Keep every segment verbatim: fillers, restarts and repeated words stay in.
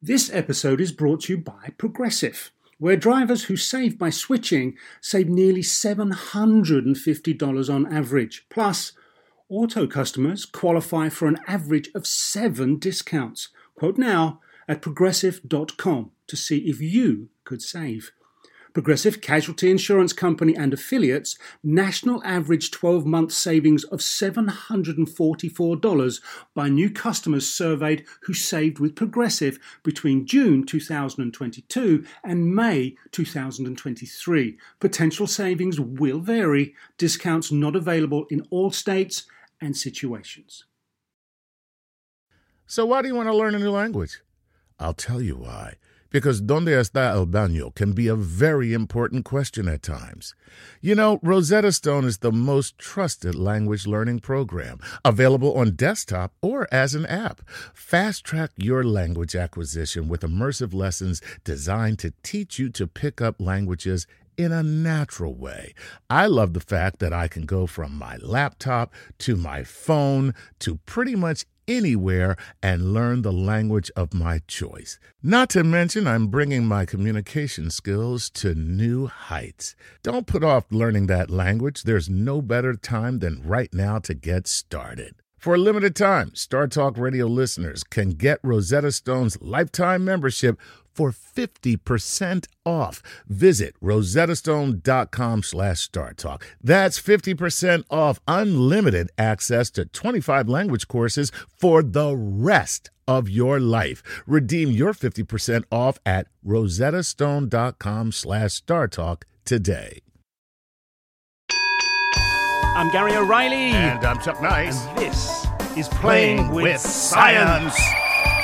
This episode is brought to you by Progressive, where drivers who save by switching save nearly seven hundred fifty dollars on average. Plus, auto customers qualify for an average of seven discounts. Quote now at progressive dot com to see if you could save. Progressive Casualty Insurance Company and affiliates, national average twelve-month savings of seven hundred forty-four dollars by new customers surveyed who saved with Progressive between June two thousand twenty-two and May two thousand twenty-three. Potential savings will vary. Discounts not available in all states and situations. So why do you want to learn a new language? I'll tell you why. Because ¿Dónde está el baño? Can be a very important question at times. You know, Rosetta Stone is the most trusted language learning program, available on desktop or as an app. Fast-track your language acquisition with immersive lessons designed to teach you to pick up languages in a natural way. I love the fact that I can go from my laptop to my phone to pretty much anywhere and learn the language of my choice. Not to mention, I'm bringing my communication skills to new heights. Don't put off learning that language. There's no better time than right now to get started. For a limited time, Star Talk Radio listeners can get Rosetta Stone's lifetime membership for fifty percent off. Visit rosettastone.com slash StarTalk. That's fifty percent off unlimited access to twenty-five language courses for the rest of your life. Redeem your fifty percent off at rosettastone.com slash StarTalk today. I'm Gary O'Reilly. And I'm Chuck Nice. And this is Playing, Playing with, with Science. Science.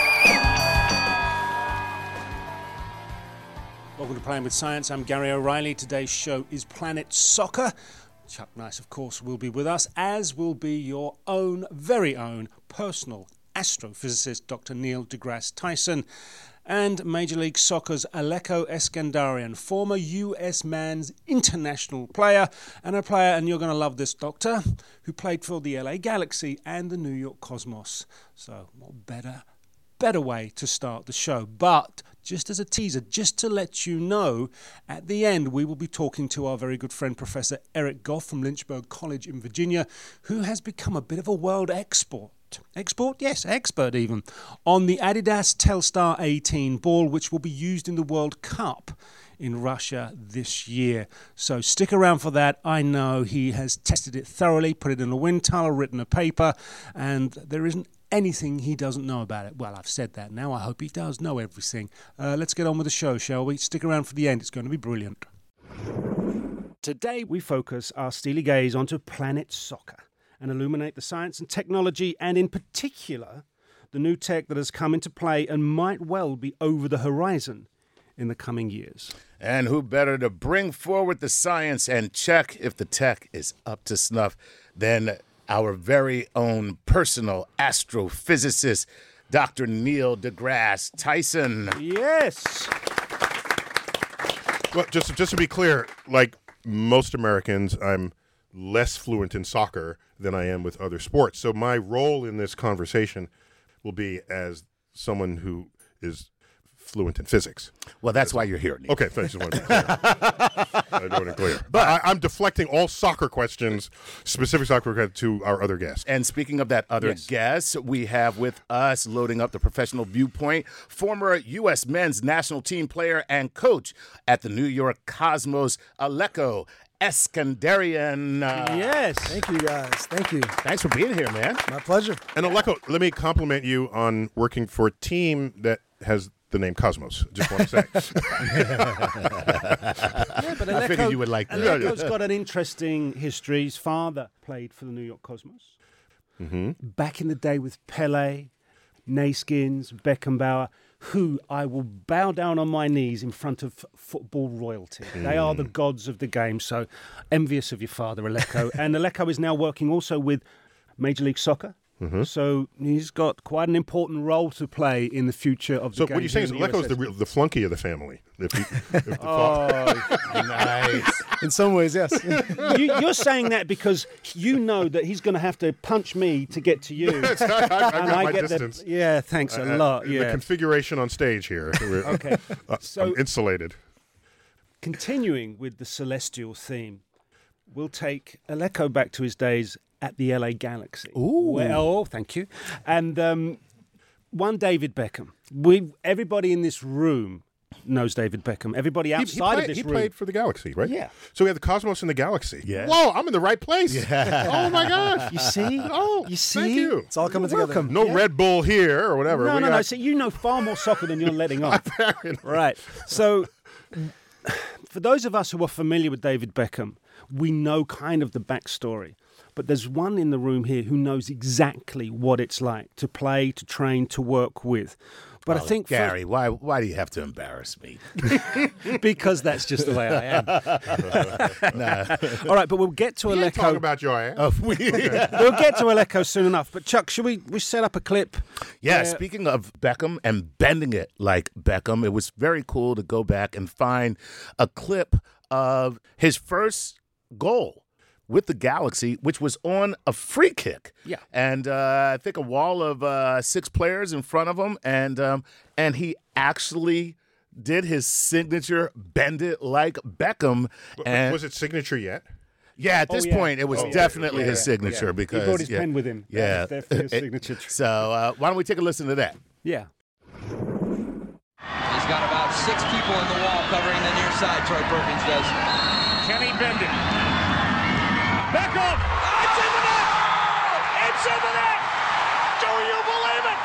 Welcome to Playing with Science. I'm Gary O'Reilly. Today's show is Planet Soccer. Chuck Nice, of course, will be with us, as will be your own, very own, personal astrophysicist, Doctor Neil deGrasse Tyson, and Major League Soccer's Alecko Eskandarian, former U S Men's international player, and a player, and you're going to love this doctor, who played for the L A Galaxy and the New York Cosmos. So, what better, better way to start the show. But just as a teaser, just to let you know, at the end we will be talking to our very good friend Professor Eric Goff from Lynchburg College in Virginia, who has become a bit of a world export. Export? Yes, expert even, on the Adidas Telstar eighteen ball, which will be used in the World Cup in Russia this year. So stick around for that. I know he has tested it thoroughly, put it in a wind tunnel, written a paper, and there isn't anything he doesn't know about it. Well, I've said that now. I hope he does know everything. Uh, let's get on with the show, shall we? Stick around for the end. It's going to be brilliant. Today we focus our steely gaze onto Planet Soccer and illuminate the science and technology, and in particular, the new tech that has come into play and might well be over the horizon in the coming years. And who better to bring forward the science and check if the tech is up to snuff than our very own personal astrophysicist, Doctor Neil deGrasse Tyson. Yes. Well, just, just to be clear, like most Americans, I'm less fluent in soccer than I am with other sports. So my role in this conversation will be as someone who is fluent in physics. Well, that's why you're here, Neil. Okay, I just want to be clear. I want to be clear. But I, I'm deflecting all soccer questions, specific soccer questions, to our other guest. And speaking of that other Yes. guest, we have with us, loading up the professional viewpoint, former U S men's national team player and coach at the New York Cosmos, Alecko Eskandarian. Uh, Yes. Thank you, guys. Thank you. Thanks for being here, man. My pleasure. And Alecko, let me compliment you on working for a team that has the name Cosmos. Just want to say. Yeah, but I figured you would like that. Alecko's got an interesting history. His father played for the New York Cosmos. Mm-hmm. Back in the day with Pele, Naismith, Beckenbauer, who I will bow down on my knees in front of football royalty. Mm. They are the gods of the game, so envious of your father, Alecko. And Alecko is now working also with Major League Soccer Mm-hmm. So he's got quite an important role to play in the future of the so game. So what you're saying is Alecko's the, real, the flunky of the family. If he, if the oh, nice. In some ways, yes. you, you're saying that because you know that he's going to have to punch me to get to you. I, I, I got and my I get distance. The, yeah, thanks a uh, lot. Yeah. The configuration on stage here. Okay. Uh, so I'm insulated. Continuing with the celestial theme, we'll take Alecko back to his days at the L A Galaxy. Ooh. Well, oh, thank you. And um, one David Beckham. We everybody in this room knows David Beckham. Everybody outside he, he played, of this he room. played for the Galaxy, right? Yeah. So we have the Cosmos and the Galaxy. Yeah. Whoa, I'm in the right place. Yeah. Oh my gosh. You see? Oh, you see? Thank you. It's all coming You're together. welcome. No Yeah. Red Bull here or whatever. No, we no, got... no. So you know far more soccer than you're letting on. Right. So for those of us who are familiar with David Beckham, we know kind of the backstory. But there's one in the room here who knows exactly what it's like to play, to train, to work with. But well, I think... Gary, why why do you have to embarrass me? For, because that's just the way I am. nah. All right, but we'll get to We ain't talking Alecko. about your ass. Oh, we- We'll get to Alecko soon enough. But Chuck, should we, we set up a clip? Yeah, where- speaking of Beckham and bending it like Beckham, it was very cool to go back and find a clip of his first goal with the Galaxy, which was on a free kick. Yeah. And uh, I think a wall of uh, six players in front of him, and um, and he actually did his signature bend it like Beckham. And Was it signature yet? yeah, at Oh, this yeah. point, it was Oh, yeah, definitely yeah, his yeah, signature yeah. because He brought his yeah, pen with him. That Yeah, was definitely his It- signature. So uh, why don't we take a listen to that? Yeah. He's got about six people in the wall covering the near side, Troy Perkins does. Can he bend it? Beckham! It's in the net! It's in the net! Do you believe it?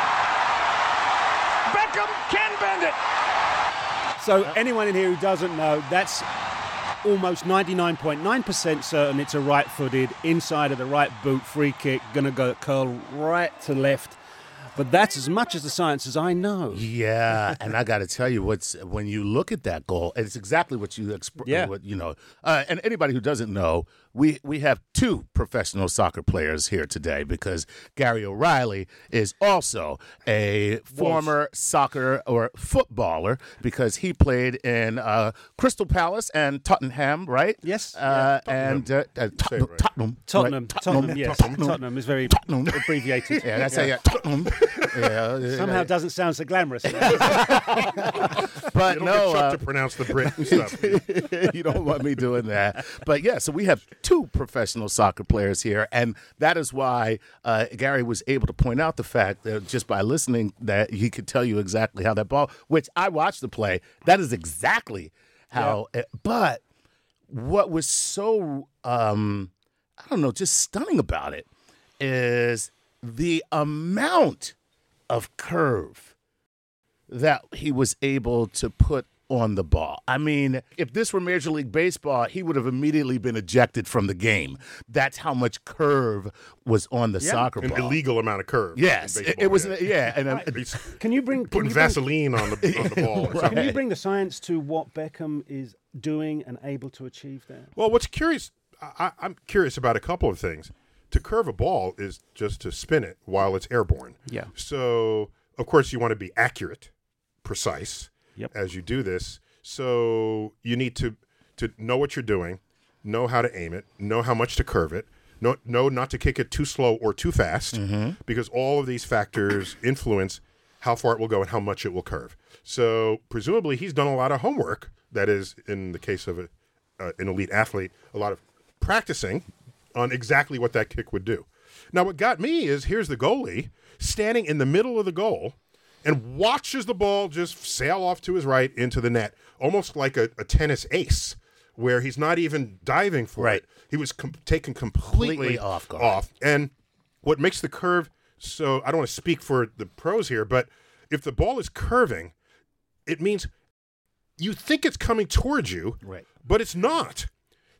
Beckham can bend it! So anyone in here who doesn't know, that's almost ninety-nine point nine percent certain it's a right-footed, inside of the right boot free kick, going to go curl right to left. But that's as much as the science as I know. Yeah, and I got to tell you, what's when you look at that goal, it's exactly what you exp- Yeah. what, you know. Uh, and anybody who doesn't know, we we have two professional soccer players here today because Gary O'Reilly is also a former soccer or footballer because he played in uh, Crystal Palace and Tottenham, right? Yes. Uh, and uh, uh, Say it Tottenham, right. Tottenham, Tottenham, right? Tottenham, yes. Tottenham. Tottenham is very Tottenham. abbreviated. Yeah, that's how you Tottenham. Yeah, Somehow doesn't sound so glamorous. but You don't no, get Chuck uh, to pronounce the Brit stuff. you don't want me doing that. But yeah, so we have two professional soccer players here, and that is why uh, Gary was able to point out the fact that just by listening that he could tell you exactly how that ball, which I watched the play, that is exactly how. It, but what was so um, I don't know, just stunning about it is the amount of curve that he was able to put on the ball. I mean, if this were Major League Baseball, he would have immediately been ejected from the game. That's how much curve was on the soccer An ball. illegal amount of curve. Yes, in it, baseball, it was. yeah. Yeah, and um, He's Can you bring... Can putting you bring, Vaseline on the, on the ball. or something. can you bring the science to what Beckham is doing and able to achieve there? Well, what's curious, I, I'm curious about a couple of things. To curve a ball is just to spin it while it's airborne. Yeah. So, of course, you want to be accurate, precise Yep. as you do this. So you need to to know what you're doing, know how to aim it, know how much to curve it, know, know not to kick it too slow or too fast, because all of these factors influence how far it will go and how much it will curve. So presumably he's done a lot of homework. That is, in the case of a, uh, an elite athlete, a lot of practicing on exactly what that kick would do. Now, what got me is here's the goalie standing in the middle of the goal and watches the ball just sail off to his right into the net, almost like a, a tennis ace, where he's not even diving for Right. it. He was com- taken completely, Completely off guard. off. And what makes the curve so, I don't want to speak for the pros here, but if the ball is curving, it means you think it's coming towards you, Right. but it's not.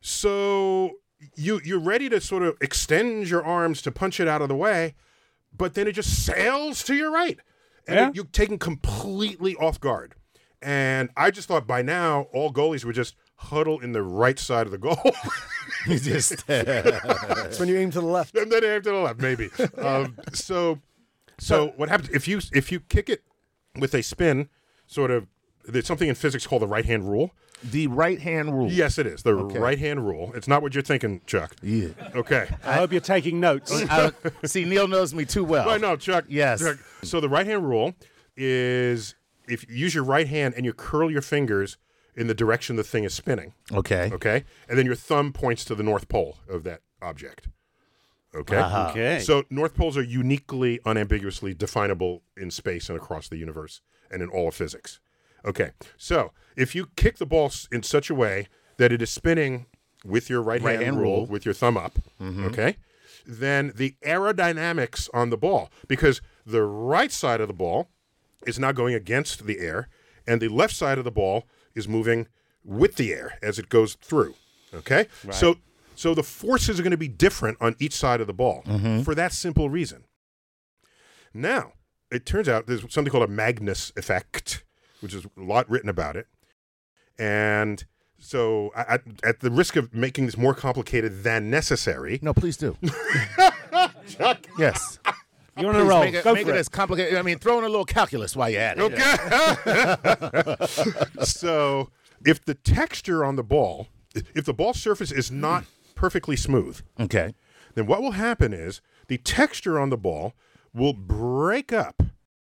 So you you're ready to sort of extend your arms to punch it out of the way, but then it just sails to your right, and Yeah. it, you're taken completely off guard. And I just thought by now all goalies would just huddle in the right side of the goal You just That's when you aim to the left. And then aim to the left, maybe. um, so, so what happens if you if you kick it with a spin, sort of? There's something in physics called the right hand rule. the right hand rule. Yes, it is the Okay. right hand rule. It's not what you're thinking, Chuck. Yeah. Okay. I hope you're taking notes. I- see, Neil knows me too well. Well, no, Chuck. Yes. Chuck. So the right hand rule is if you use your right hand and you curl your fingers in the direction the thing is spinning. Okay. Okay. And then your thumb points to the North Pole of that object. Okay. Uh-huh. Okay. So North Poles are uniquely, unambiguously definable in space and across the universe and in all of physics. Okay. So if you kick the ball s- in such a way that it is spinning with your right, Right hand, hand rule, rule. with your thumb up, okay, then the aerodynamics on the ball, because the right side of the ball is now going against the air, and the left side of the ball is moving with the air as it goes through. Okay? So so the forces are going to be different on each side of the ball for that simple reason. Now, it turns out there's something called a Magnus effect, which is a lot written about it. And so, I, I, at the risk of making this more complicated than necessary, No, please do. Chuck, Yes. You're on a Please roll. Make it, Go make for it it. as complicated. I mean, throw in a little calculus while you're at it. Okay. So, if the texture on the ball, if the ball surface is not perfectly smooth, Okay. then what will happen is the texture on the ball will break up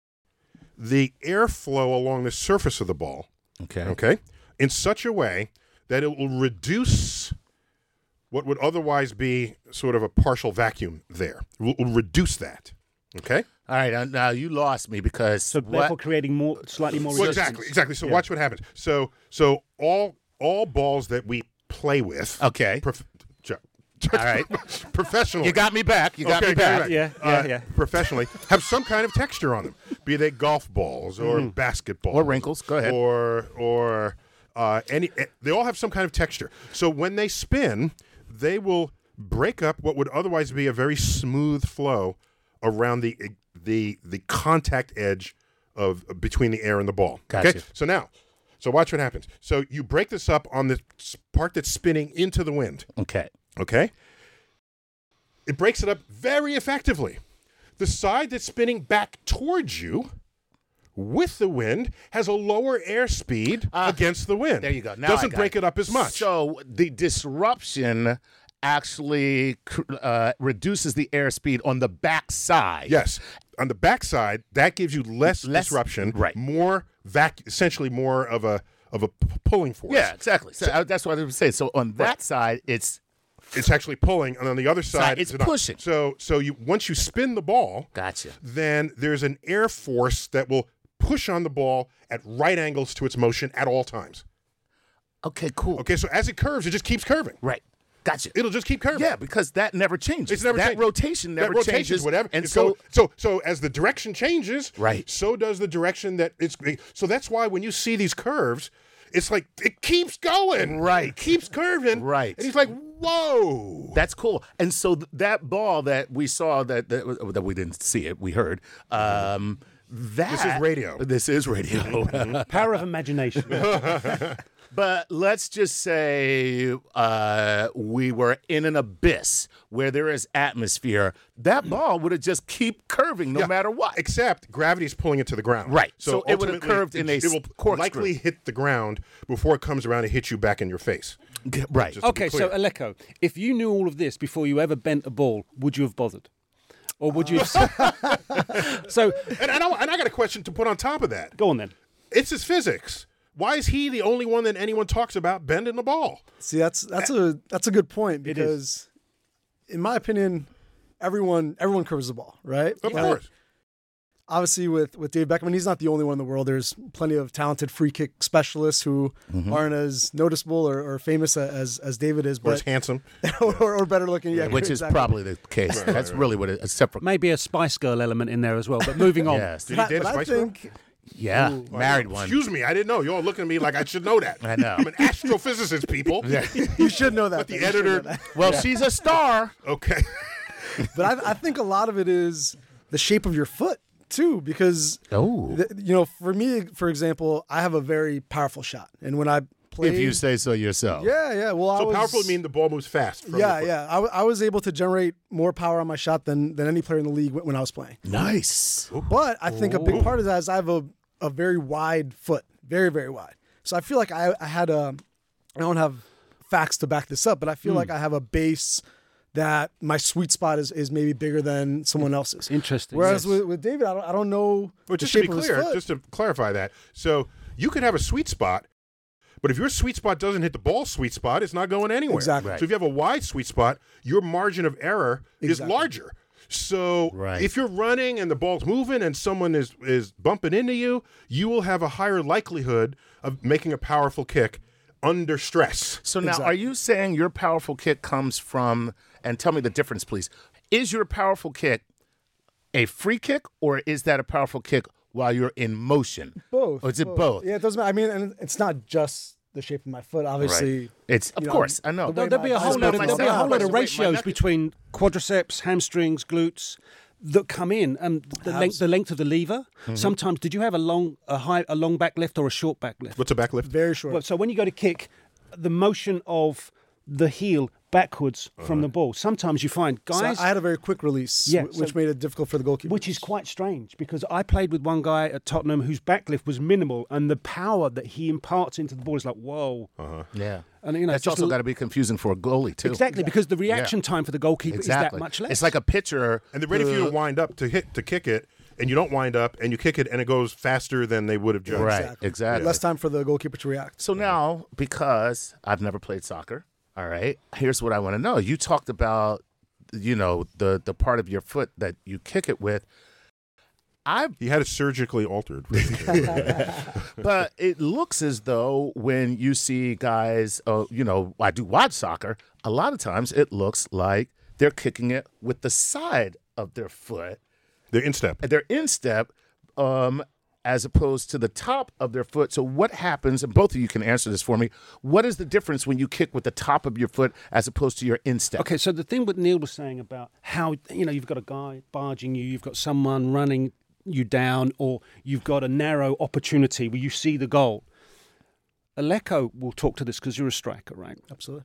the airflow along the surface of the ball, Okay. okay, in such a way that it will reduce what would otherwise be sort of a partial vacuum there. It will, will reduce that, okay? All right. uh, Now you lost me because So what? therefore creating more, slightly more Well, resistance. exactly, exactly. So watch what happens. So, so all all balls that we play with, Okay. prof- Chuck, All right. professionally, You got me back. You got Okay, me back. right. Yeah, yeah, Uh, yeah. professionally, have some kind of texture on them, be they golf balls or basketballs Or wrinkles. Go ahead. or or uh, any. eh, They all have some kind of texture. So when they spin, they will break up what would otherwise be a very smooth flow around the the the contact edge of between the air and the ball. Gotcha. Okay. So now, so watch what happens. So you break this up on the s- part that's spinning into the wind. Okay. Okay? It breaks it up very effectively. The side that's spinning back towards you with the wind has a lower airspeed against the wind. There you go. Now Doesn't I got break it up as much. So the disruption actually cr- uh, reduces the airspeed on the back side. Yes. On the backside, that gives you less, Less- disruption, right. more vac essentially more of a of a p- pulling force. Yeah, exactly. So, uh, that's what I was saying. So on that side, it's It's actually pulling, and on the other side, it's not. pushing. So so you once you spin the ball, gotcha. then there's an air force that will push on the ball at right angles to its motion at all times. Okay, cool. Okay, so as it curves, it just keeps curving. Right. Gotcha. It'll just keep curving. Yeah, because that never changes. It's never that changed. rotation never that rotation changes. is whatever. And It's so, go- so so as the direction changes, Right. so does the direction that it's. So that's why when you see these curves, it's like it keeps going. Right. It keeps curving. Right. And he's like, whoa. that's cool. And so th- that ball that we saw that that, that we didn't see it, we heard. Um, that This is radio. This is radio. Power of imagination. But let's just say uh, we were in an abyss where there is atmosphere. That ball would have just keep curving no Yeah, matter what. Except gravity's pulling it to the ground. Right. So it would have ultimately, curved in a it, it will corkscrew. likely hit the ground before it comes around and hit you back in your face. Right. Just to be Okay, so clear. Aleko, if you knew all of this before you ever bent a ball, would you have bothered? Or would you have... so, And, and, I, and I got a question to put on top of that. go on then. It's his physics. Why is he the only one that anyone talks about bending the ball? See, that's that's a that's a good point It because, in my opinion, everyone everyone curves the ball, right? Of Like, course. Obviously, with with Dave Beckham, and he's not the only one in the world. There's plenty of talented free kick specialists who aren't as noticeable or, or famous as as David is, Or it's but handsome. or, or better looking. Yeah, Which is exactly. probably the case. That's really what it is. Except for Maybe a Spice Girl element in there as well. But moving on. yes. Did he But, date a but I Spice Girl? think Yeah, married one. Excuse me, I didn't know. You're all looking at me like I should know that. I know. I'm an astrophysicist, people. you should know that. But the though. You should know editor- that. Well, she's a star. Okay. But I, I think a lot of it is the shape of your foot too, because Oh. th- you know, for me, for example, I have a very powerful shot, and when I played. If you say so yourself. Yeah, yeah. Well, I So was, powerful would mean the ball moves fast. From Yeah, the foot. yeah. I, w- I was able to generate more power on my shot than than any player in the league when, when I was playing. Nice. But I think a big part of that is I have a, a very wide foot, very, very wide. So I feel like I, I had a, I don't have facts to back this up, but I feel like I have a base that my sweet spot is, is maybe bigger than someone else's. Interesting. Whereas yes. with, with David, I don't, I don't know Well, the just to shape be of his clear, foot. just to clarify that, so you could have a sweet spot, but if your sweet spot doesn't hit the ball sweet spot, it's not going anywhere. Exactly. So if you have a wide sweet spot, your margin of error is Exactly. larger. So Right. if you're running and the ball's moving and someone is is bumping into you, you will have a higher likelihood of making a powerful kick under stress. So now, Exactly. are you saying your powerful kick comes from, and tell me the difference, please. Is your powerful kick a free kick, or is that a powerful kick while you're in motion? Both. Or is it both? Yeah, it doesn't matter. I mean, and it's not just the shape of my foot, obviously. Right. It's, of you know, course, I know. the There'll way there'll be a my- whole my lot of, spine there'll be a is whole lot of Wait, my ratios neck- between quadriceps, hamstrings, glutes that come in, and the length, the length of the lever. Sometimes, did you have a long, a high, a long back lift or a short back lift? What's a back lift? very short. Well, so when you go to kick, the motion of the heel backwards from the ball. Sometimes you find So guys. I had a very quick release, Yeah, wh- which so- made it difficult for the goalkeeper. Which is quite strange because I played with one guy at Tottenham whose backlift was minimal, and the power that he imparts into the ball is like, whoa. Yeah. And you know, That's just also l- got to be confusing for a goalie, too. Exactly, because the reaction time for the goalkeeper Exactly. is that much less. It's like a pitcher. And they're ready for you to who- wind up to hit to kick it, and you don't wind up, and you kick it, and it goes faster than they would have judged. Right, exactly. Less time for the goalkeeper to react. So now, because I've never played soccer, all right, here's what I want to know. You talked about, you know, the the part of your foot that you kick it with. I've, He had it surgically altered. but it looks as though when you see guys, uh, you know, I do watch soccer, a lot of times it looks like they're kicking it with the side of their foot. They're in step. They're in step, um, as opposed to the top of their foot. So what happens, and both of you can answer this for me, what is the difference when you kick with the top of your foot as opposed to your instep? Okay, so the thing what Neil was saying about how, you know, you've got a guy barging you, you've got someone running you down, or you've got a narrow opportunity where you see the goal. Aleko will talk to this because you're a striker, right? Absolutely.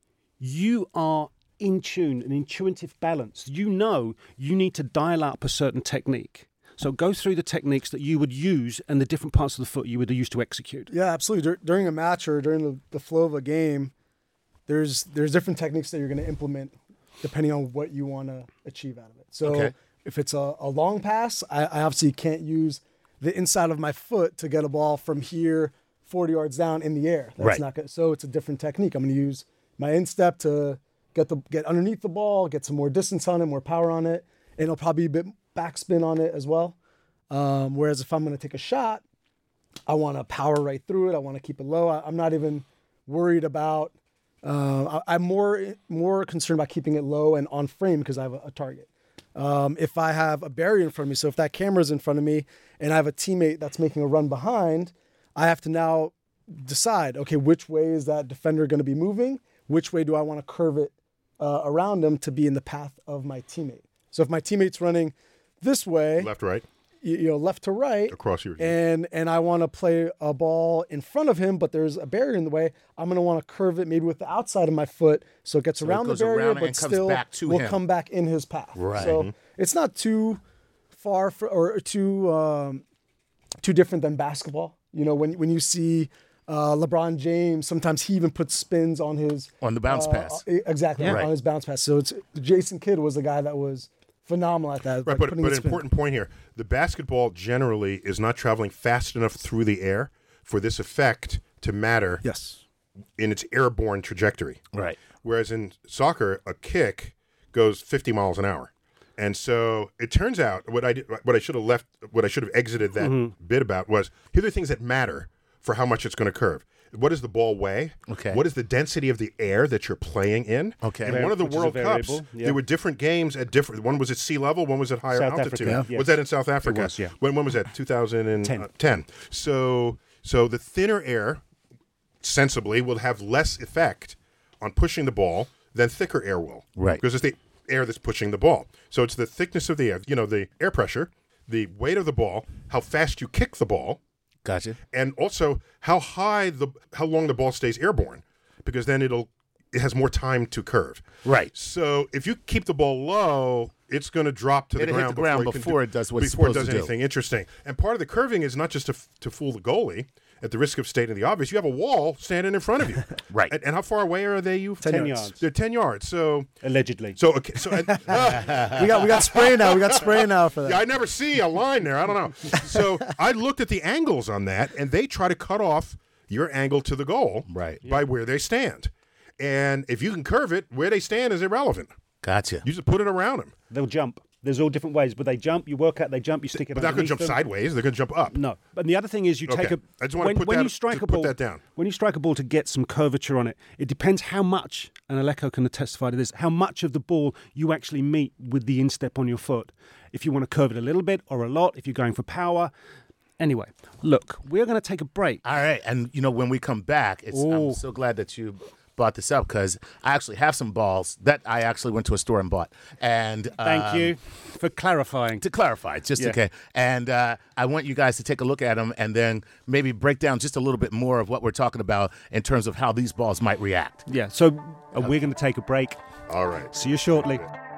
You are in tune, an intuitive balance. You know you need to dial up a certain technique. So go through the techniques that you would use and the different parts of the foot you would use to execute. Yeah, absolutely. Dur- during a match or during the, the flow of a game, there's there's different techniques that you're going to implement depending on what you want to achieve out of it. So Okay. if it's a, a long pass, I, I obviously can't use the inside of my foot to get a ball from here forty yards down in the air. That's Right. not good. So it's a different technique. I'm going to use my instep to get the get underneath the ball, get some more distance on it, more power on it, and it'll probably be a bit backspin on it as well. Um, whereas if I'm going to take a shot, I want to power right through it. I want to keep it low. I, I'm not even worried about. Uh, I, I'm more more concerned about keeping it low and on frame because I have a, a target. Um, if I have a barrier in front of me, so if that camera's in front of me and I have a teammate that's making a run behind, I have to now decide, okay, which way is that defender going to be moving? Which way do I want to curve it uh, around them to be in the path of my teammate? So if my teammate's running this way, Left, right, you, you know, left to right, across your. and and I want to play a ball in front of him, but there's a barrier in the way. I'm going to want to curve it maybe with the outside of my foot, so it gets it around the goes barrier, around but and comes still back to will him. come back in his path. Right. So it's not too far for, or too um, too different than basketball. You know, when when you see uh, LeBron James, sometimes he even puts spins on his On the bounce uh, pass. uh, exactly Right. on his bounce pass. So it's Jason Kidd was the guy that was phenomenal at that. Right, like but, putting but the an spin. important point here. The basketball generally is not traveling fast enough through the air for this effect to matter Yes. in its airborne trajectory. Right. Whereas in soccer, a kick goes fifty miles an hour. And so it turns out what I did, what I should have left, what I should have exited that Mm-hmm. bit about was here are the things that matter for how much it's going to curve. What does the ball weigh? Okay. What is the density of the air that you're playing in? Okay. In one of the Which is a World Cups, variable, yeah. there were different games at different. One was at sea level, one was at higher South altitude. Africa, yes. Was that in South Africa? was, yeah. When when was that? two thousand ten. So so the thinner air, sensibly, will have less effect on pushing the ball than thicker air will. Right. Because it's the air that's pushing the ball. So it's the thickness of the air, you know, the air pressure, the weight of the ball, how fast you kick the ball, Gotcha. And also how high the how long the ball stays airborne, because then it'll it has more time to curve. Right. So if you keep the ball low, it's going to drop to the It'll hit ground the ground before, it, can before do, it does what it's before it supposed does to do. anything interesting. And part of the curving is not just to f- to fool the goalie. At the risk of stating the obvious, you have a wall standing in front of you. Right. And, and how far away are they? You Ten ten yards. They're ten yards. So Allegedly. so okay. So and, uh, We got we got spray now. We got spray now for that. yeah, I never see a line there. I don't know. So I looked at the angles on that, and they try to cut off your angle to the goal Right. by where they stand. And if you can curve it, where they stand is irrelevant. Gotcha. You just put it around them. They'll jump. There's all different ways, but they jump. You work out, they jump. You stick it. But they're not going to underneath jump them. sideways. They're going to jump up. No, but the other thing is you take Okay. a. I just wanna when, put when that- you strike to a put ball. that down. When you strike a ball to get some curvature on it, it depends how much, and Aleko can testify to this, how much of the ball you actually meet with the instep on your foot. If you want to curve it a little bit or a lot, if you're going for power. Anyway, look, we're going to take a break. All right. And, you know, when we come back, it's, Ooh. I'm so glad that you brought this up because I actually have some balls that I actually went to a store and bought. And Thank um, you for clarifying. To clarify, just Yeah. okay. And uh, I want you guys to take a look at them and then maybe break down just a little bit more of what we're talking about in terms of how these balls might react. Yeah, so uh, we're going to take a break. All right. See you shortly.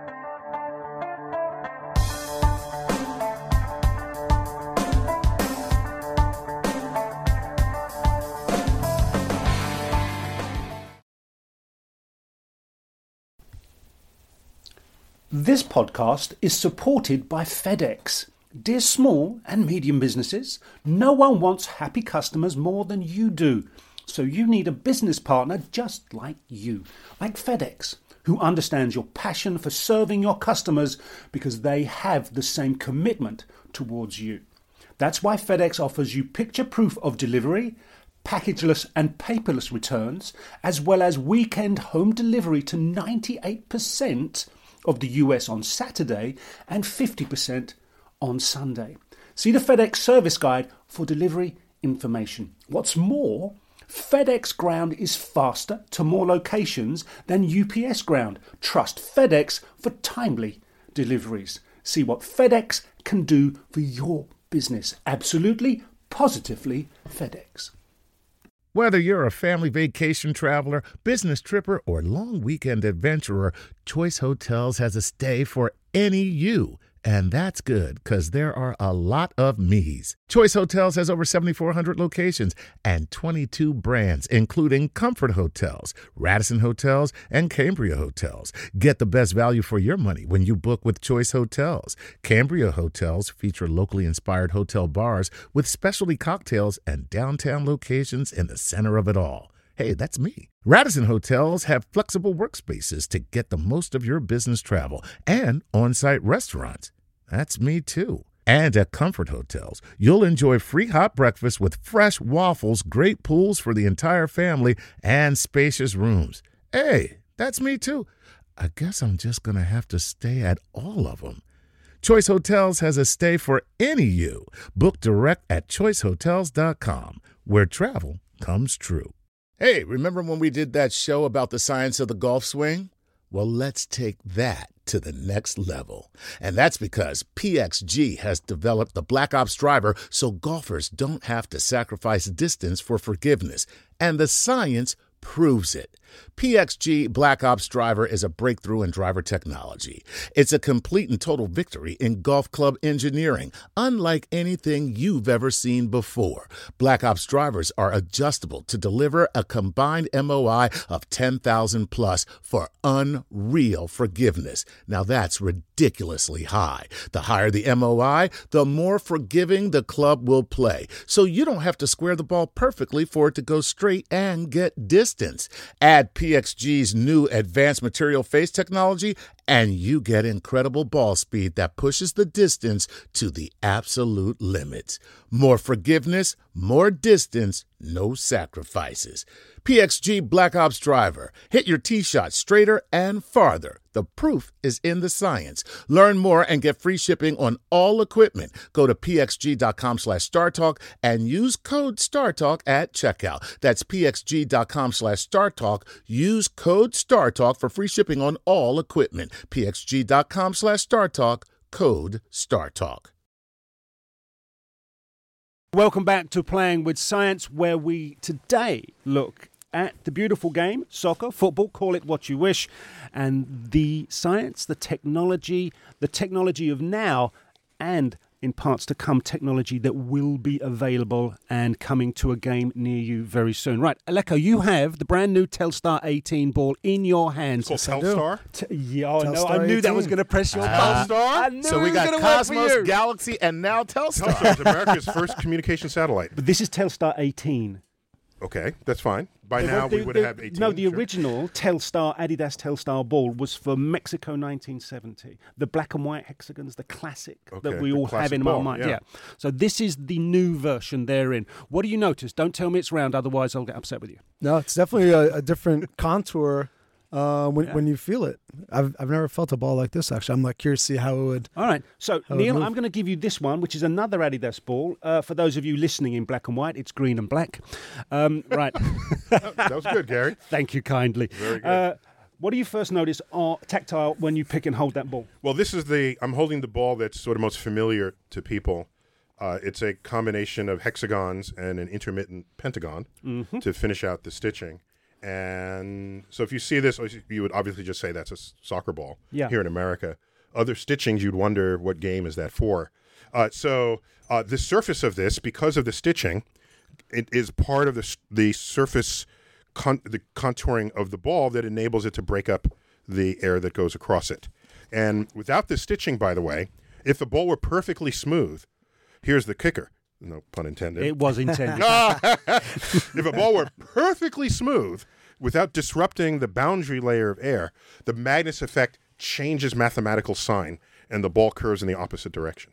This podcast is supported by FedEx. Dear small and medium businesses, no one wants happy customers more than you do. So you need a business partner just like you, like FedEx, who understands your passion for serving your customers because they have the same commitment towards you. That's why FedEx offers you picture proof of delivery, packageless and paperless returns, as well as weekend home delivery to ninety-eight percent of the U S on Saturday and fifty percent on Sunday. See the FedEx service guide for delivery information. What's more, FedEx Ground is faster to more locations than U P S Ground. Trust FedEx for timely deliveries. See what FedEx can do for your business. Absolutely, positively FedEx. Whether you're a family vacation traveler, business tripper, or long weekend adventurer, Choice Hotels has a stay for any you. And that's good, because there are a lot of me's. Choice Hotels has over seventy-four hundred locations and twenty-two brands, including Comfort Hotels, Radisson Hotels, and Cambria Hotels. Get the best value for your money when you book with Choice Hotels. Cambria Hotels feature locally inspired hotel bars with specialty cocktails and downtown locations in the center of it all. Hey, that's me. Radisson Hotels have flexible workspaces to get the most of your business travel and on-site restaurants. That's me, too. And at Comfort Hotels, you'll enjoy free hot breakfast with fresh waffles, great pools for the entire family, and spacious rooms. Hey, that's me, too. I guess I'm just going to have to stay at all of them. Choice Hotels has a stay for any you. Book direct at choice hotels dot com, where travel comes true. Hey, remember when we did that show about the science of the golf swing? Well, let's take that to the next level. And that's because P X G has developed the Black Ops driver so golfers don't have to sacrifice distance for forgiveness. And the science proves it. P X G Black Ops Driver is a breakthrough in driver technology. It's a complete and total victory in golf club engineering, unlike anything you've ever seen before. Black Ops drivers are adjustable to deliver a combined M O I of ten thousand plus for unreal forgiveness. Now that's ridiculously high. The higher the M O I, the more forgiving the club will play. So you don't have to square the ball perfectly for it to go straight and get distance. Add P X G's new advanced material face technology, and you get incredible ball speed that pushes the distance to the absolute limits. More forgiveness, more distance, no sacrifices. P X G Black Ops Driver. Hit your tee shot straighter and farther. The proof is in the science. Learn more and get free shipping on all equipment. Go to pxg.com slash StarTalk and use code StarTalk at checkout. That's pxg.com slash StarTalk. Use code StarTalk for free shipping on all equipment. pxg.com slash StarTalk. Code StarTalk. Welcome back to Playing with Science, where we today look at the beautiful game, soccer, football, call it what you wish, and the science, the technology, the technology of now, and in parts to come, technology that will be available and coming to a game near you very soon. Right, Aleko, you have the brand new Telstar eighteen ball in your hands. It's called Telstar? T- yeah, oh, no, Telstar I knew that was eighteen. going to press your Ah. button. I knew So it we was got gonna work for Cosmos, you. Galaxy, and now Telstar. Telstar is America's first communication satellite. But this is Telstar eighteen. Okay, that's fine. By The- now, the- we would the- have eighteen. No, the sure. original Telstar, Adidas Telstar ball was for Mexico nineteen seventy. The black and white hexagons, the classic Okay, that we the all have classic in ball, our mind. yeah. Yeah. So this is the new version therein. What do you notice? Don't tell me it's round, otherwise I'll get upset with you. No, it's definitely a, a different contour uh, when Yeah. when you feel it. I've I've never felt a ball like this. Actually, I'm like curious to see how it would. All right. So, How it Neil, move. I'm going to give you this one, which is another Adidas ball. Uh, for those of you listening in black and white, it's green and black. Um, right. That was good, Gary. Thank you kindly. Very good. Uh, what do you first notice are tactile when you pick and hold that ball? Well, this is the, I'm holding the ball that's sort of most familiar to people. Uh, it's a combination of hexagons and an intermittent pentagon Mm-hmm. to finish out the stitching. And so if you see this, you would obviously just say that's a s- soccer ball Yeah. here in America. Other stitchings, you'd wonder what game is that for. Uh, so uh, the surface of this, because of the stitching, it is part of the, s- the surface, con- the contouring of the ball that enables it to break up the air that goes across it. And without the stitching, by the way, if the ball were perfectly smooth, here's the kicker, no pun intended. It was intended. If a ball were perfectly smooth without disrupting the boundary layer of air, the Magnus effect changes mathematical sign and the ball curves in the opposite direction.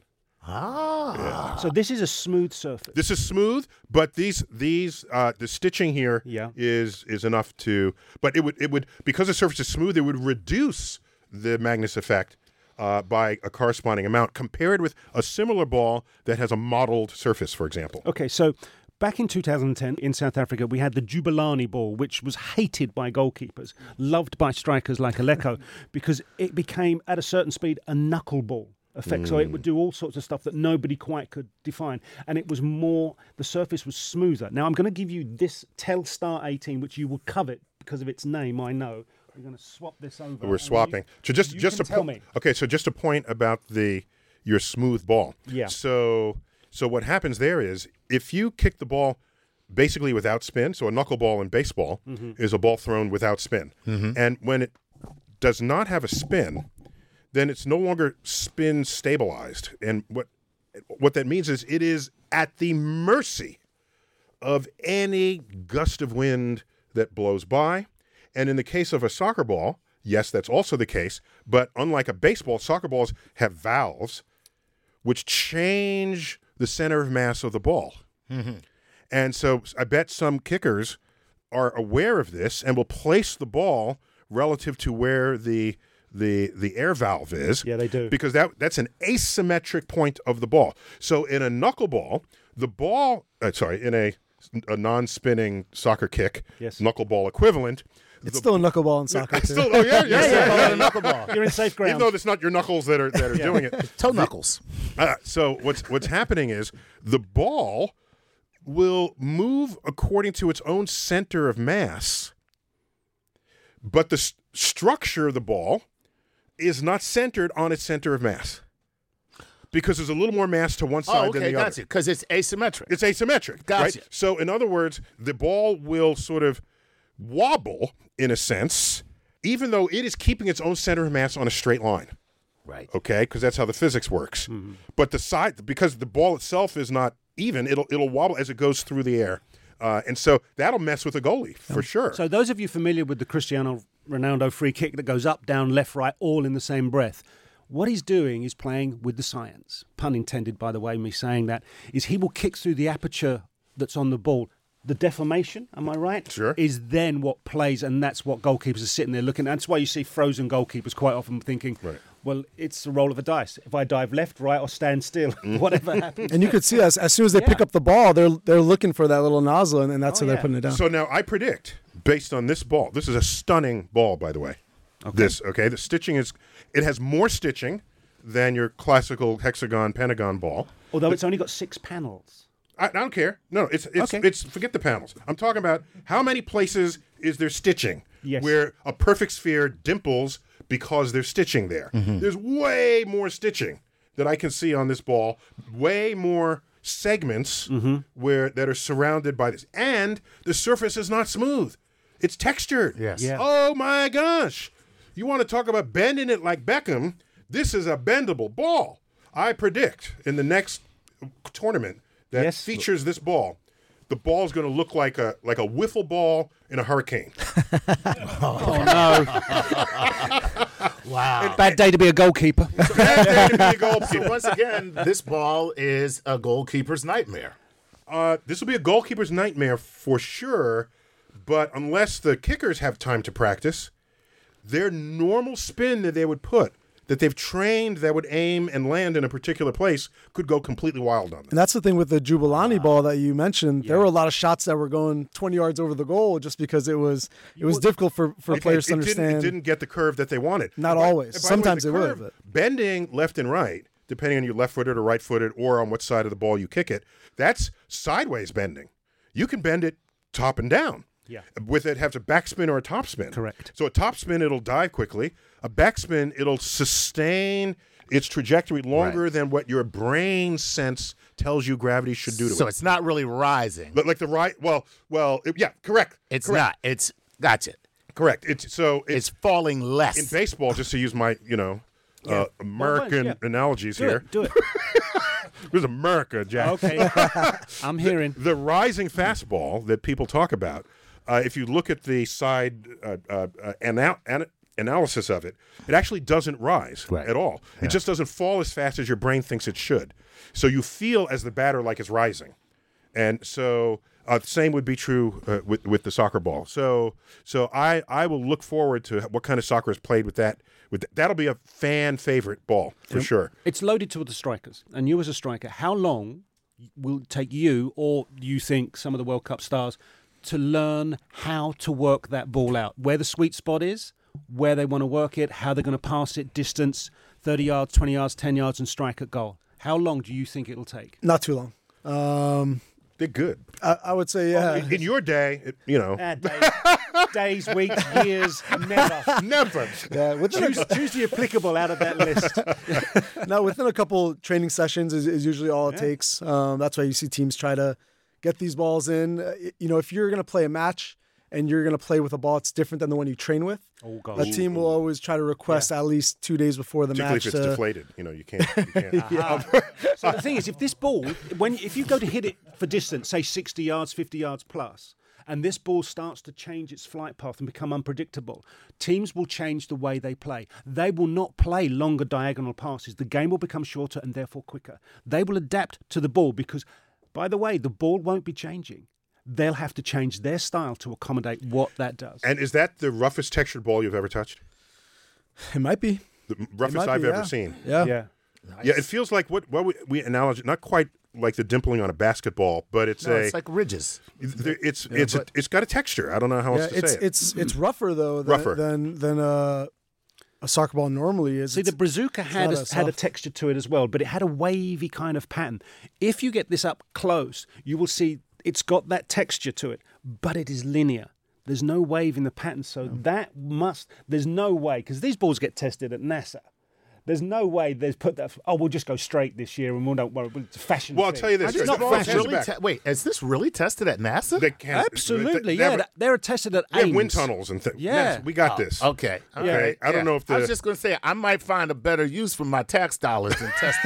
Ah. So this is a smooth surface. This is smooth, but these these uh, the stitching here is Yeah. is enough to. But it would it would because the surface is smooth, it would reduce the Magnus effect uh, by a corresponding amount compared with a similar ball that has a modeled surface, for example. Okay, so back in two thousand ten in South Africa, we had the Jubilani ball, which was hated by goalkeepers, loved by strikers like Aleko, because it became, at a certain speed, a knuckleball effect. So it would do all sorts of stuff that nobody quite could define. And it was more, the surface was smoother. Now, I'm going to give you this Telstar eighteen, which you will covet because of its name, I know. We're going to swap this over. We're and swapping. You, So just you just can a tell po- me. Okay, so just a point about the your smooth ball. Yeah. So so what happens there is if you kick the ball basically without spin, so a knuckleball in baseball Mm-hmm. is a ball thrown without spin. And when it does not have a spin, then it's no longer spin stabilized. And what what that means is it is at the mercy of any gust of wind that blows by. And in the case of a soccer ball, yes, that's also the case. But unlike a baseball, soccer balls have valves which change the center of mass of the ball. And so I bet some kickers are aware of this and will place the ball relative to where the the the air valve is. Yeah, they do. Because that that's an asymmetric point of the ball. So in a knuckleball, the ball, uh, sorry, in a a non-spinning soccer kick, Yes. knuckleball equivalent. It's the- still a knuckleball in soccer too. Still, oh yeah, yeah, yeah, yeah. Knuckleball. You're in safe Even ground. though it's not your knuckles that are that are doing it. Toe knuckles. Uh, so what's what's happening is the ball will move according to its own center of mass, but the s- structure of the ball is not centered on its center of mass because there's a little more mass to one side Oh, than okay, the other. gotcha. Because it's asymmetric. It's asymmetric. Gotcha. Right? So in other words, the ball will sort of wobble in a sense, even though it is keeping its own center of mass on a straight line. Right. Okay, because that's how the physics works. Mm-hmm. But the side, because the ball itself is not even, it'll it'll wobble as it goes through the air, uh, and so that'll mess with a goalie for sure. So those of you familiar with the Cristiano Ronaldo free kick that goes up, down, left, right, all in the same breath, what he's doing is playing with the science. Pun intended, by the way, me saying that, is he will kick through the aperture that's on the ball. The deformation, am I right? Sure. Is then what plays, and that's what goalkeepers are sitting there looking at. That's why you see frozen goalkeepers quite often thinking, Right. well, it's the roll of a dice. If I dive left, right, or stand still, Mm. whatever happens. And you could see as as soon as they pick Yeah. up the ball, they're they're looking for that little nozzle, and, and that's Oh, how they're yeah. putting it down. So now I predict, based on this ball, this is a stunning ball, by the way. This, okay, the stitching is, it has more stitching than your classical hexagon pentagon ball. Although it's only got six panels. I, I don't care. No, it's it's Okay. it's forget the panels. I'm talking about how many places is there stitching Yes. where a perfect sphere dimples because there's stitching there. There's way more stitching that I can see on this ball. Way more segments where that are surrounded by this, and the surface is not smooth. It's textured. Yes. Yeah. Oh my gosh! You want to talk about bending it like Beckham? This is a bendable ball. I predict in the next tournament that Yes. features this ball, the ball is going to look like a like a wiffle ball in a hurricane. Oh, no. Wow. Bad day to be a goalkeeper. Bad day to be a goalkeeper. So once again, this ball is a goalkeeper's nightmare. Uh, this will be a goalkeeper's nightmare for sure, but unless the kickers have time to practice, their normal spin that they would put, that they've trained that would aim and land in a particular place, could go completely wild on them. And that's the thing with the Jubilani ball that you mentioned. There were a lot of shots that were going twenty yards over the goal just because it was it was difficult for, for It- players it, to it understand. Didn't, it didn't get the curve that they wanted. Not And by- always. and by the way, Sometimes the it would, curve, but- Bending left and right, depending on your left-footed or right-footed or on what side of the ball you kick it, that's sideways bending. You can bend it top and down. Yeah. With it, have a backspin or a topspin. Correct. So a topspin, it'll dive quickly. A backspin, it'll sustain its trajectory longer Right. than what your brain sense tells you gravity should do to So it. it's not really rising. But like the right, well, well, it- yeah, correct. It's correct. not. It's gotcha. Correct. It's so It's it's, falling less. in baseball. Just to use my, you know, uh, American yeah. analogies Do here. it. Do it. This is America, Jack. Okay. I'm hearing. The rising fastball that people talk about, uh, if you look at the side uh, uh, uh, anal- an- analysis of it, it actually doesn't rise Right. at all. It just doesn't fall as fast as your brain thinks it should. So you feel as the batter like it's rising. And so uh, the same would be true uh, with with the soccer ball. So so I, I will look forward to what kind of soccer is played with that. With th- that'll be a fan favorite ball for sure. It's loaded to the strikers. And you as a striker, how long will it take you, or you think some of the World Cup stars, to learn how to work that ball out? Where the sweet spot is, where they want to work it, how they're going to pass it, distance, thirty yards, twenty yards, ten yards, and strike at goal. How long do you think it'll take? Not too long. Um, They're good. I, I would say, yeah. In, in your day, it, you know, Ah, days, days, weeks, years, never. never. yeah within, Choose, choose the applicable out of that list. a, no, within a couple training sessions is, is usually all it takes. Um, that's why you see teams try to get these balls in. Uh, you know, if you're going to play a match and you're going to play with a ball that's different than the one you train with, Oh, gosh. a team will always try to request at least two days before the Particularly match. if it's to, deflated, you know, you can't. You can't. So the thing is, if this ball, when if you go to hit it for distance, say sixty yards, fifty yards plus, and this ball starts to change its flight path and become unpredictable, teams will change the way they play. They will not play longer diagonal passes. The game will become shorter and therefore quicker. They will adapt to the ball because, by the way, the ball won't be changing. They'll have to change their style to accommodate what that does. And is that the roughest textured ball you've ever touched? It might be. The It roughest might I've be, ever yeah. seen. Yeah. yeah. Yeah, it feels like what what we, we analogy, not quite like the dimpling on a basketball, but it's No, a it's like ridges. there- it's it's a, it's got a texture. I don't know how Yeah, else to it's say it. it's it's rougher though than Rougher. than, than a, a soccer ball normally is. See, the It's- Brazuca had not a, as had a soft. texture to it as well, but it had a wavy kind of pattern. If you get this up close, you will see it's got that texture to it, but it is linear. There's no wave in the pattern, so that must. There's no way because these balls get tested at NASA. There's no way they've put that. Oh, we'll just go straight this year, and we'll don't worry. It's a fashion. Well, I'll thing. tell you this. It's Right, not the- really the- the back. te- wait, is this really tested at NASA? They can't- Absolutely, they- they yeah. have- th- They're tested at They have Ames. wind tunnels and things. Yeah. Yes, we got this. Okay. All Okay, right, I don't yeah. know if I was the- just going to say I might find a better use for my tax dollars than testing.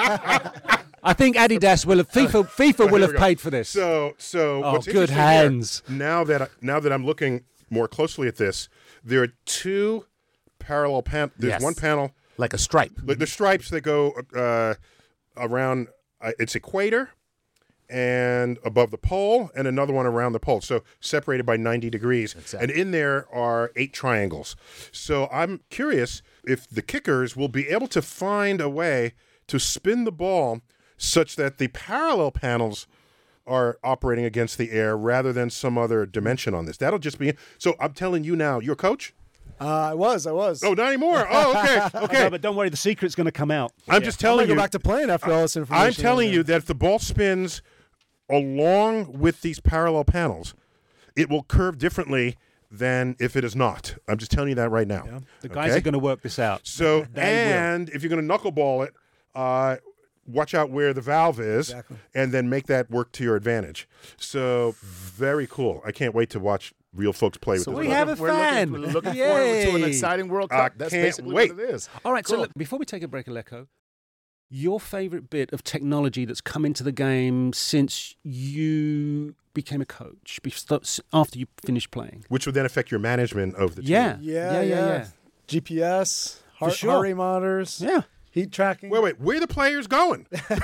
I think Adidas will have FIFA. FIFA will Here have we go. paid for this. So, so Oh, what's good interesting here, hands. now that I, now that I'm looking more closely at this, there are two parallel pan. There's Yes. one panel, like a stripe. like the stripes that go uh, around uh, its equator and above the pole, and another one around the pole. So separated by ninety degrees, and in there are eight triangles. So I'm curious if the kickers will be able to find a way to spin the ball such that the parallel panels are operating against the air rather than some other dimension on this. That'll just be so. I'm telling you now, you're a coach. Uh, I was, I was. Oh, not anymore. Oh, okay, okay. No, but don't worry, the secret's going to come out. I'm just I'm gonna telling go you. back to playing after all this information. I'm telling you that if the ball spins along with these parallel panels, it will curve differently than if it is not. I'm just telling you that right now. Yeah. The guys okay? are going to work this out. So, They and if you're going to knuckleball it, uh, watch out where the valve is, Exactly. and then make that work to your advantage. So, very cool. I can't wait to watch real folks play So with we this. have a we're fan. Looking, we're looking forward to an Yay. exciting World I Cup. That's can't basically wait. what it is. All right, so Cool. look, before we take a break, Aleko, your favorite bit of technology that's come into the game since you became a coach, be- after you finished playing? Which would then affect your management of the team. Yeah. Yeah, Yeah, yeah, yeah, yeah. G P S, heart, sure. heart rate monitors, Yeah. heat tracking. Wait, wait, where are the players going?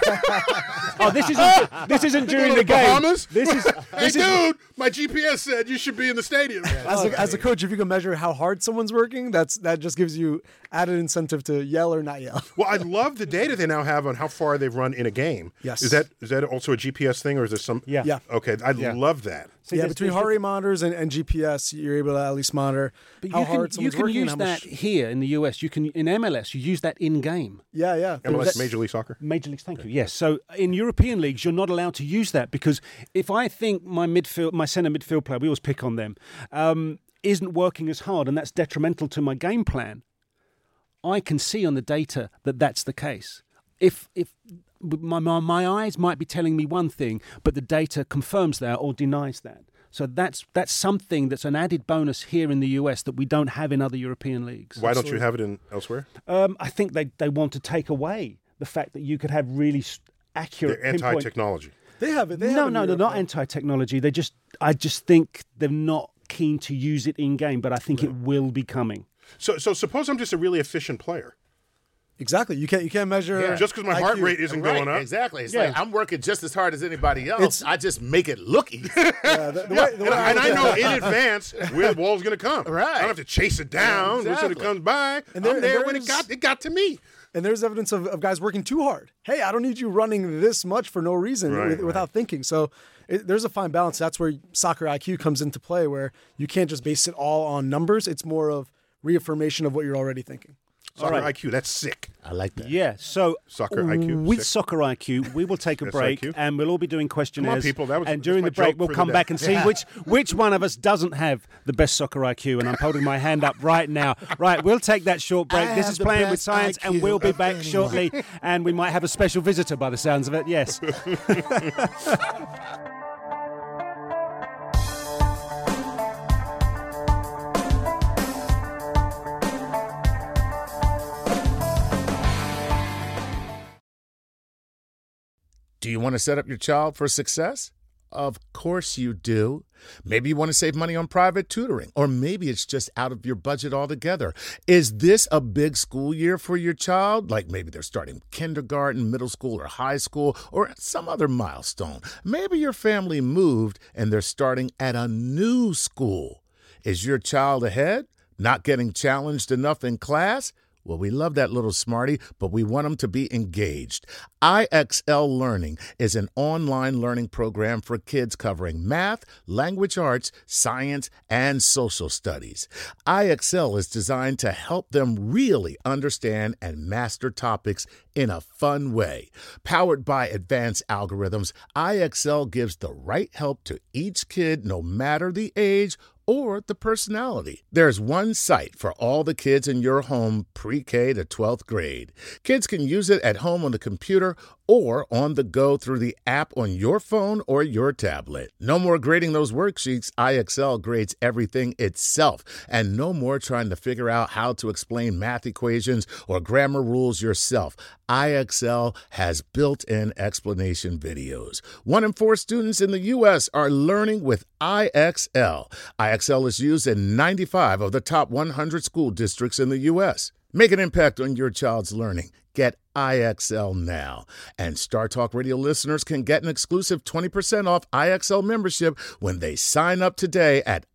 Oh, this isn't this isn't during Go the to game. Bahamas? This is Hey, this is dude, my G P S said you should be in the stadium. As a, as a coach, if you can measure how hard someone's working, that's that just gives you added incentive to yell or not yell. Well, I love the data they now have on how far they've run in a game. Yes. Is that is that also a G P S thing, or is there some? Yeah. Yeah. Okay, I Yeah. love that. So yeah, there's- between there's heart rate monitors and, and G P S, you're able to at least monitor But how you can, hard you someone's can working. and use how that much, here in the U S. You can in M L S. You use that in game. yeah, yeah. M L S, that's- Major League Soccer. Major Leagues, thank you. Yes. So in European leagues, you're not allowed to use that because if I think my midfield, my centre midfield player, we always pick on them, um, isn't working as hard, and that's detrimental to my game plan, I can see on the data that that's the case. If if my my, my eyes might be telling me one thing, but the data confirms that or denies that. So that's that's something that's an added bonus here in the U S that we don't have in other European leagues. Why don't you have it in elsewhere? Um, I think they, they want to take away the fact that you could have really s- accurate They're pinpoint- anti-technology. They have it. They No, have it in no, they're Europe, not though. anti-technology. They just, I just think they're not keen to use it in game, but I think it will be coming. So, so suppose I'm just a really efficient player. Exactly. You can't you can't measure Yeah. Just because my heart I Q. rate isn't Right, going up. exactly. It's Yeah. like I'm working just as hard as anybody else. It's- I just make it look easy. Yeah, the, the Yeah, way, the and, way I, and I know look at in advance where the ball's going to come. Right. I don't have to chase it down. Yeah, As soon as it exactly. comes by, And there- I'm there and when it there's- got it got to me. And there's evidence of, of guys working too hard. Hey, I don't need you running this much for no reason Right, with, right. without thinking. So it, there's a fine balance. That's where soccer I Q comes into play, where you can't just base it all on numbers. It's more of reaffirmation of what you're already thinking. Soccer right. I Q, that's sick. I like that. Yeah, so Soccer I Q, with sick. Soccer I Q, we will take a S break I Q. and we'll all be doing questionnaires. people, that was- and that's during my the break, joke we'll for the come day. back and see which which one of us doesn't have the best Soccer I Q. And I'm holding my hand up right now. Right, we'll take that short break. I This have is the Playing with best Science, I Q and we'll be of back anyone. shortly. And we might have a special visitor by the sounds of it. Yes. Do you want to set up your child for success? Of course you do. Maybe you want to save money on private tutoring, or maybe it's just out of your budget altogether. Is this a big school year for your child? Like maybe they're starting kindergarten, middle school, or high school, or some other milestone. Maybe your family moved and they're starting at a new school. Is your child ahead? Not getting challenged enough in class? Well, we love that little smarty, but we want them to be engaged. I X L Learning is an online learning program for kids covering math, language arts, science, and social studies. I X L is designed to help them really understand and master topics in a fun way. Powered by advanced algorithms, I X L gives the right help to each kid no matter the age or the personality. There's one site for all the kids in your home pre-K to twelfth grade. Kids can use it at home on the computer or on the go through the app on your phone or your tablet. No more grading those worksheets. I X L grades everything itself. And no more trying to figure out how to explain math equations or grammar rules yourself. I X L has built-in explanation videos. One in four students in the U S are learning with I X L. I X L is used in ninety-five of the top one hundred school districts in the U S. Make an impact on your child's learning. Get I X L now. And Star Talk Radio listeners can get an exclusive twenty percent off I X L membership when they sign up today at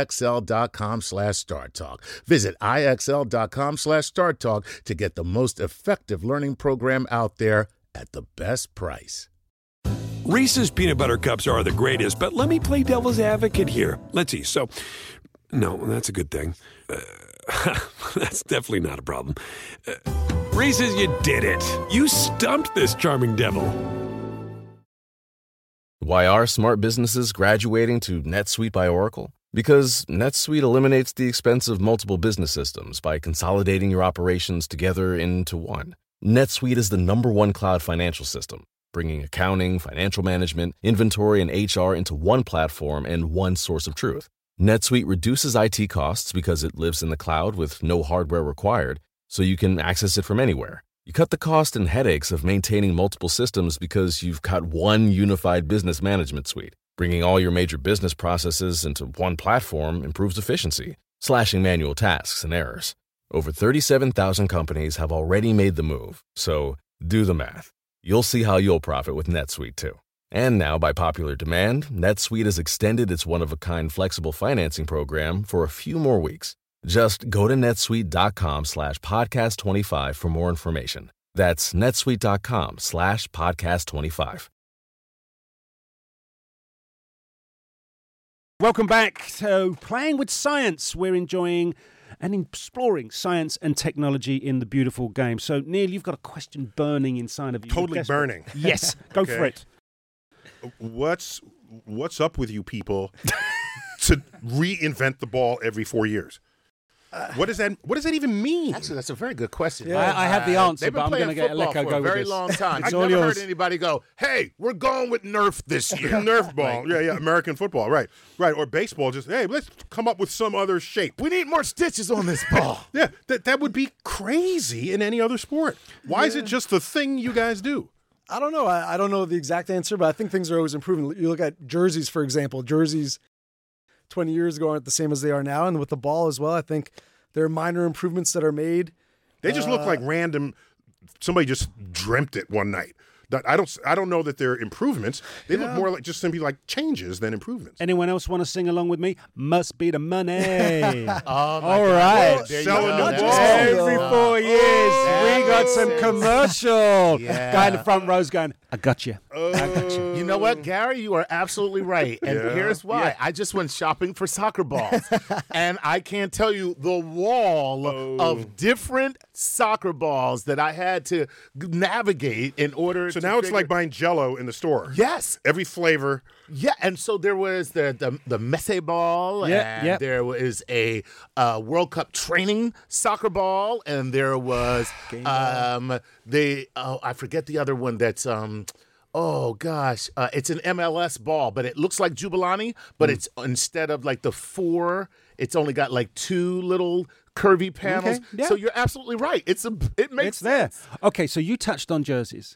IXL.com slash StarTalk. Visit IXL.com slash StarTalk to get the most effective learning program out there at the best price. Reese's peanut butter cups are the greatest, but let me play devil's advocate here. Let's see. So, no, that's a good thing. Uh, that's definitely not a problem. Uh, Reese's, you did it. You stumped this charming devil. Why are smart businesses graduating to NetSuite by Oracle? Because NetSuite eliminates the expense of multiple business systems by consolidating your operations together into one. NetSuite is the number one cloud financial system, bringing accounting, financial management, inventory, and H R into one platform and one source of truth. NetSuite reduces I T costs because it lives in the cloud with no hardware required, so you can access it from anywhere. You cut the cost and headaches of maintaining multiple systems because you've got one unified business management suite. Bringing all your major business processes into one platform improves efficiency, slashing manual tasks and errors. Over thirty-seven thousand companies have already made the move, so do the math. You'll see how you'll profit with NetSuite too. And now, by popular demand, NetSuite has extended its one-of-a-kind flexible financing program for a few more weeks. Just go to netsuite.com slash podcast 25 for more information. That's netsuite.com slash podcast 25. Welcome back to Playing with Science. We're enjoying and exploring science and technology in the beautiful game. So, Neil, you've got a question burning inside of you. Totally burning. Yes, go Okay. for it. What's what's up with you people to reinvent the ball every four years? What does that What does that even mean? Actually, that's a very good question. Yeah. I, I have the answer, They've but been I'm going to playing get football Aleko for go a very with this. long time. It's I've all never yours. heard anybody go, "Hey, we're going with Nerf this year." Nerf ball, yeah, yeah, American football, right, right, or baseball. Just hey, let's come up with some other shape. We need more stitches on this ball. Yeah, that that would be crazy in any other sport. Why is it just the thing you guys do? I don't know. I, I don't know the exact answer, but I think things are always improving. You look at jerseys, for example. Jerseys twenty years ago aren't the same as they are now, and with the ball as well, I think there are minor improvements that are made. They just look like random. Somebody just dreamt it one night. That I don't. I don't know that they're improvements. They look more like just simply like changes than improvements. Anyone else want to sing along with me? Must be the money. Oh, All right. There you Selling go. the That's ball. it. Every four years, we got some it. commercial. Yeah. Guy in the front row's going, I got you. I got you. You know what, Gary? You are absolutely right. And Yeah. here's why. I just went shopping for soccer balls. And I can't tell you the wall of different soccer balls that I had to g- navigate in order So to now it's figure- like buying Jell-O in the store. Yes. Every flavor. Yeah, and so there was the the, the Messi ball, Yeah, and yeah. there was a uh, World Cup training soccer ball, and there was um, the oh I forget the other one that's um oh gosh uh, it's an M L S ball, but it looks like Jubilani, but it's instead of like the four, it's only got like two little curvy panels. Okay, yeah. So you're absolutely right. It's a it makes It's there. sense. Okay, so you touched on jerseys.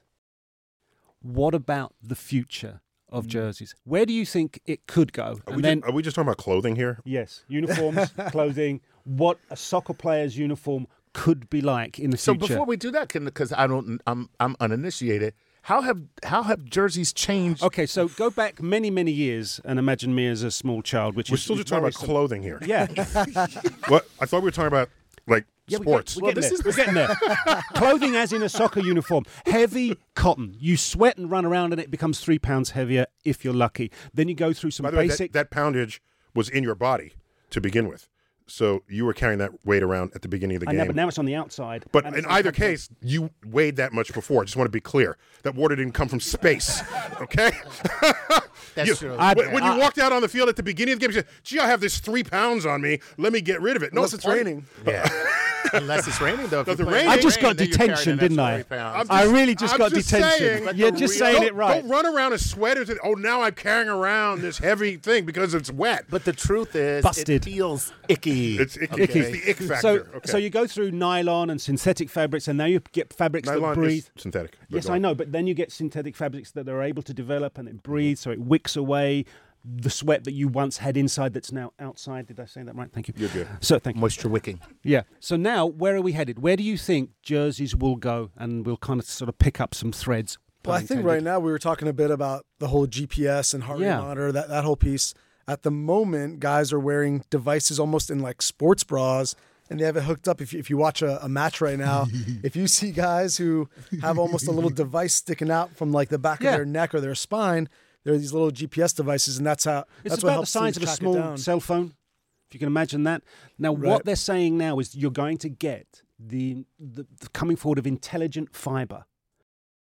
What about the future of jerseys? Where do you think it could go? Are, And we then, just, are we just talking about clothing here? yes, uniforms, clothing, what a soccer player's uniform could be like in the So future. before we do that, because I don't, I'm I'm uninitiated. How have how have jerseys changed? Okay, so go back many, many years and imagine me as a small child, which We're is still is just talking about worrisome. clothing here. Yeah. What? I thought we were talking about like Yeah, we sports. Get, we're, Well, getting this there. is- we're getting there. Clothing as in a soccer uniform. Heavy cotton. You sweat and run around and it becomes three pounds heavier if you're lucky. Then you go through some By the way, basic... that, that poundage was in your body to begin with. So you were carrying that weight around at the beginning of the I game. know, but now it's on the outside. But and in it's on either top of- case, you weighed that much before. I just want to be clear. That water didn't come from space, okay? That's You- true. when when you walked out on the field at the beginning of the game, you said, gee, I have this three pounds on me. Let me get rid of it. No, Unless it's part- raining. Yeah. Unless it's raining, though. If Does you're it playing rain? in I just the got rain, then you're carrying detention, an didn't extra I? three pounds. I really just I'm got just detention. saying, You're the just real- saying it Don't, right. don't run around in sweaters and, oh, now I'm carrying around this heavy thing because it's wet. But the truth is, Busted. it feels icky. It's icky. Icky. It's the ick factor. So, okay. so you go through nylon and synthetic fabrics, and now you get fabrics that Nylon breathe. is synthetic. but Yes, go I on. know, but then you get synthetic fabrics that are able to develop and it breathes, so it wicks away the sweat that you once had inside that's now outside. Did I say that right? Thank you. You're good. So thank you. moisture wicking. Yeah. So now, where are we headed? Where do you think jerseys will go? And we'll kind of sort of pick up some threads. Well, I pun think intended. right now we were talking a bit about the whole G P S and heart rate Yeah. monitor, that, that whole piece. At the moment, guys are wearing devices almost in like sports bras, and they have it hooked up. If you, if you watch a, a match right now, if you see guys who have almost a little device sticking out from like the back Yeah. of their neck or their spine, there are these little G P S devices, and that's how It's that's what about the helps size teams of a track it small down. cell phone, if you can imagine that. Now, Right. what they're saying now is you're going to get the, the, the coming forward of intelligent fiber.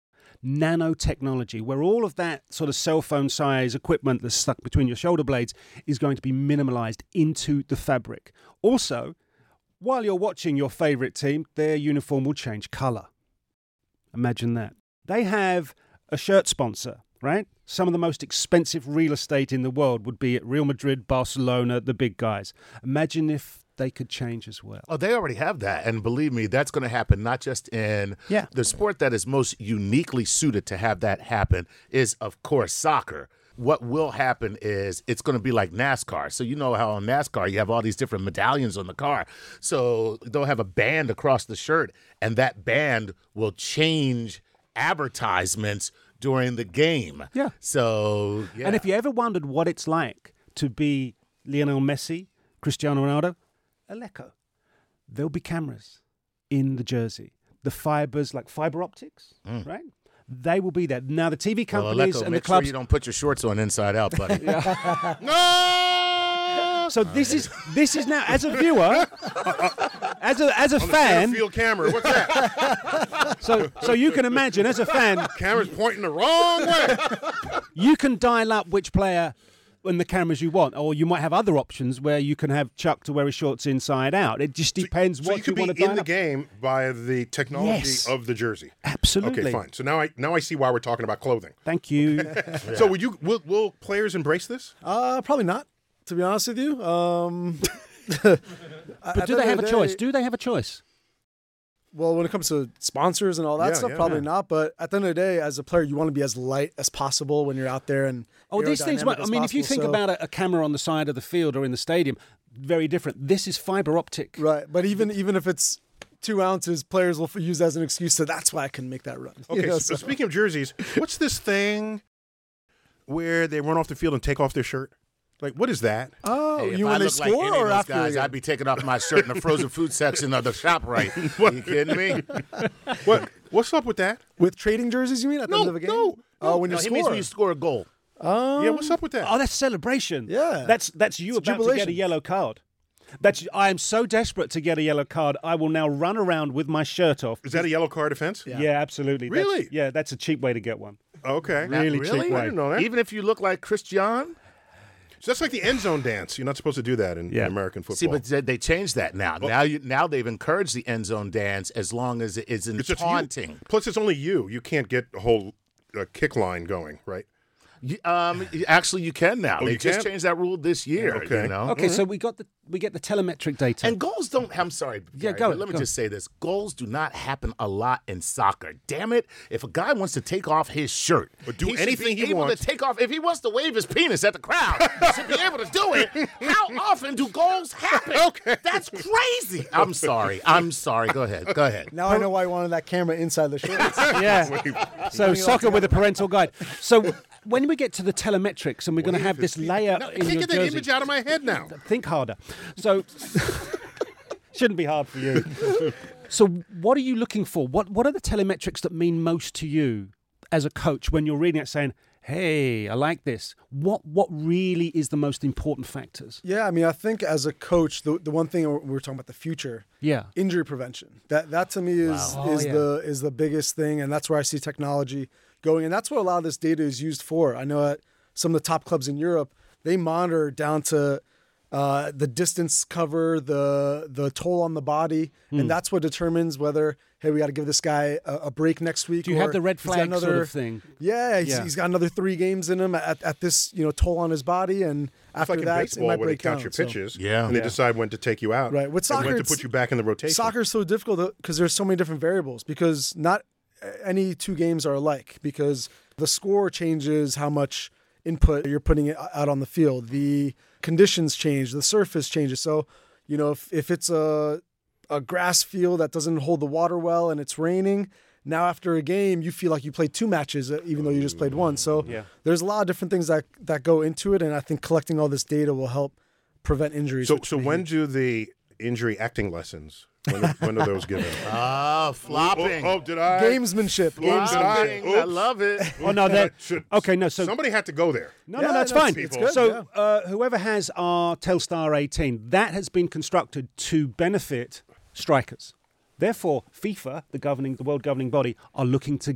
nanotechnology, where all of that sort of cell phone size equipment that's stuck between your shoulder blades is going to be minimalized into the fabric. Also, while you're watching your favorite team, their uniform will change color. Imagine that. They have a shirt sponsor, right? Some of the most expensive real estate in the world would be at Real Madrid, Barcelona, the big guys. Imagine if they could change as well. Oh, they already have that. And believe me, that's going to happen not just in yeah. the sport that is most uniquely suited to have that happen is, of course, soccer. What will happen is it's going to be like NASCAR. So you know how on NASCAR you have all these different medallions on the car. So they'll have a band across the shirt, and that band will change advertisements during the game. Yeah. So, yeah. And if you ever wondered what it's like to be Lionel Messi, Cristiano Ronaldo, Eleco, there'll be cameras in the jersey. The fibers, like fiber optics, mm. right? They will be there. Now, the T V companies well, Eleco, and make the clubs... sure you don't put your shorts on inside out, buddy. No! So this is this is now, as a viewer, as a as a on fan... the field camera, what's that? so, so you can imagine, as a fan... Camera's pointing the wrong way. You can dial up which player... and the cameras you want, or you might have other options where you can have Chuck to wear his shorts inside out. It just depends so, what so you, could you want be to in the up. game by the technology Yes. of the jersey. Absolutely. Okay, fine. So now I now I see why we're talking about clothing. Thank you. Yeah. So would you will, will players embrace this? Uh, probably not, to be honest with you. Um, but do they have a day, choice? Do they have a choice? Well, when it comes to sponsors and all that Yeah, stuff, yeah, probably yeah. not. But at the end of the day, as a player, you want to be as light as possible when you're out there. And oh, these things. I mean, if you think so. about a, a camera on the side of the field or in the stadium, very different. This is fiber optic, right? But even even if it's two ounces, players will use as an excuse to that's why I can make that run. Okay. You know, so, so. Speaking of jerseys, what's this thing where they run off the field and take off their shirt? Like, what is that? Oh, Hey, you if when I they look like score any or of those after? guys, the game? I'd be taking off my shirt in the frozen food section of the shop, right? Are you kidding me? What? What's up with that? With trading jerseys, you mean at the No, end of a game? no, Oh, when No, you he score. means when you score a goal. Um, Yeah, what's up with that? Oh, that's celebration. Yeah. That's that's you It's about to jubilation. get a yellow card. That's I am so desperate to get a yellow card. I will now run around with my shirt off. Is that a yellow card offense? Yeah, absolutely. That's- Really? yeah, that's a cheap way to get one. Okay. Really, really? cheap way. I didn't know that. Even if you look like Christian? So that's like the end zone dance. You're not supposed to do that in, Yeah. in American football. See, but they- they changed that now. now, you, now they've encouraged the end zone dance as long as it isn't it's just you. taunting. Plus, it's only you. You can't get a whole uh, kick line going, right? You- um, actually, you can now. Oh, they you just can? changed that rule this year. Okay. You know? Okay, so we got the we get the telemetric data. And goals don't. I'm sorry. Yeah, Gary, go, but Let me go. just say this: goals do not happen a lot in soccer. Damn it! If a guy wants to take off his shirt, Or do he should anything be he able wants. to take off. If he wants to wave his penis at the crowd, he should be able to do it. How often do goals happen? Okay. That's crazy. I'm sorry. I'm sorry. Go ahead. Go ahead. Now I know why I wanted that camera inside the shorts. yeah. So soccer with a parental guide. So when we get to the telemetrics, and we're going to have this layer No, I in can't your get that jersey. image out of my head now. Think harder. So shouldn't be hard for you. So what are you looking for? What What are the telemetrics that mean most to you as a coach when you're reading it, saying, "Hey, I like this." What What really is the most important factors? Yeah, I mean, I think as a coach, the the one thing we we're talking about the future, Yeah. injury prevention. That that to me is Wow. is Oh, yeah. the is the biggest thing, and that's where I see technology going, and that's what a lot of this data is used for. I know at some of the top clubs in Europe, they monitor down to uh, the distance cover, the the toll on the body, Hmm. and that's what determines whether, hey, we got to give this guy a, a break next week. Do you or have the red he's got flag another, sort of thing? Yeah, he's, Yeah. he's got another three games in him at, at this you know toll on his body, and It's after like in that, it baseball might where they break count down. your So- pitches, Yeah. and they Yeah. decide when to take you out, Right. With and soccer, when to it's- put you back in the rotation. Soccer is so difficult because there's so many different variables. Because not any two games are alike. Because the score changes how much input you're putting it out on the field. The conditions change. The surface changes. So, you know, if if it's a a grass field that doesn't hold the water well and it's raining, now after a game you feel like you played two matches uh, even though you just played one. So Yeah. there's a lot of different things that that go into it, and I think collecting all this data will help prevent injuries. So, which so may- when do the injury acting lessons? When are, when are those given? Ah, flopping. Oh, oh, did I? gamesmanship, Well, games. did I- Flopping. I Oops. love it. Oh no, Should- that should- okay. No, so somebody had to go there. No, Yeah, no, that's no, fine. it's- it's good, so, uh, whoever has our Telstar eighteen, that has been constructed to benefit strikers. Therefore, FIFA, the governing, the world governing body, are looking to get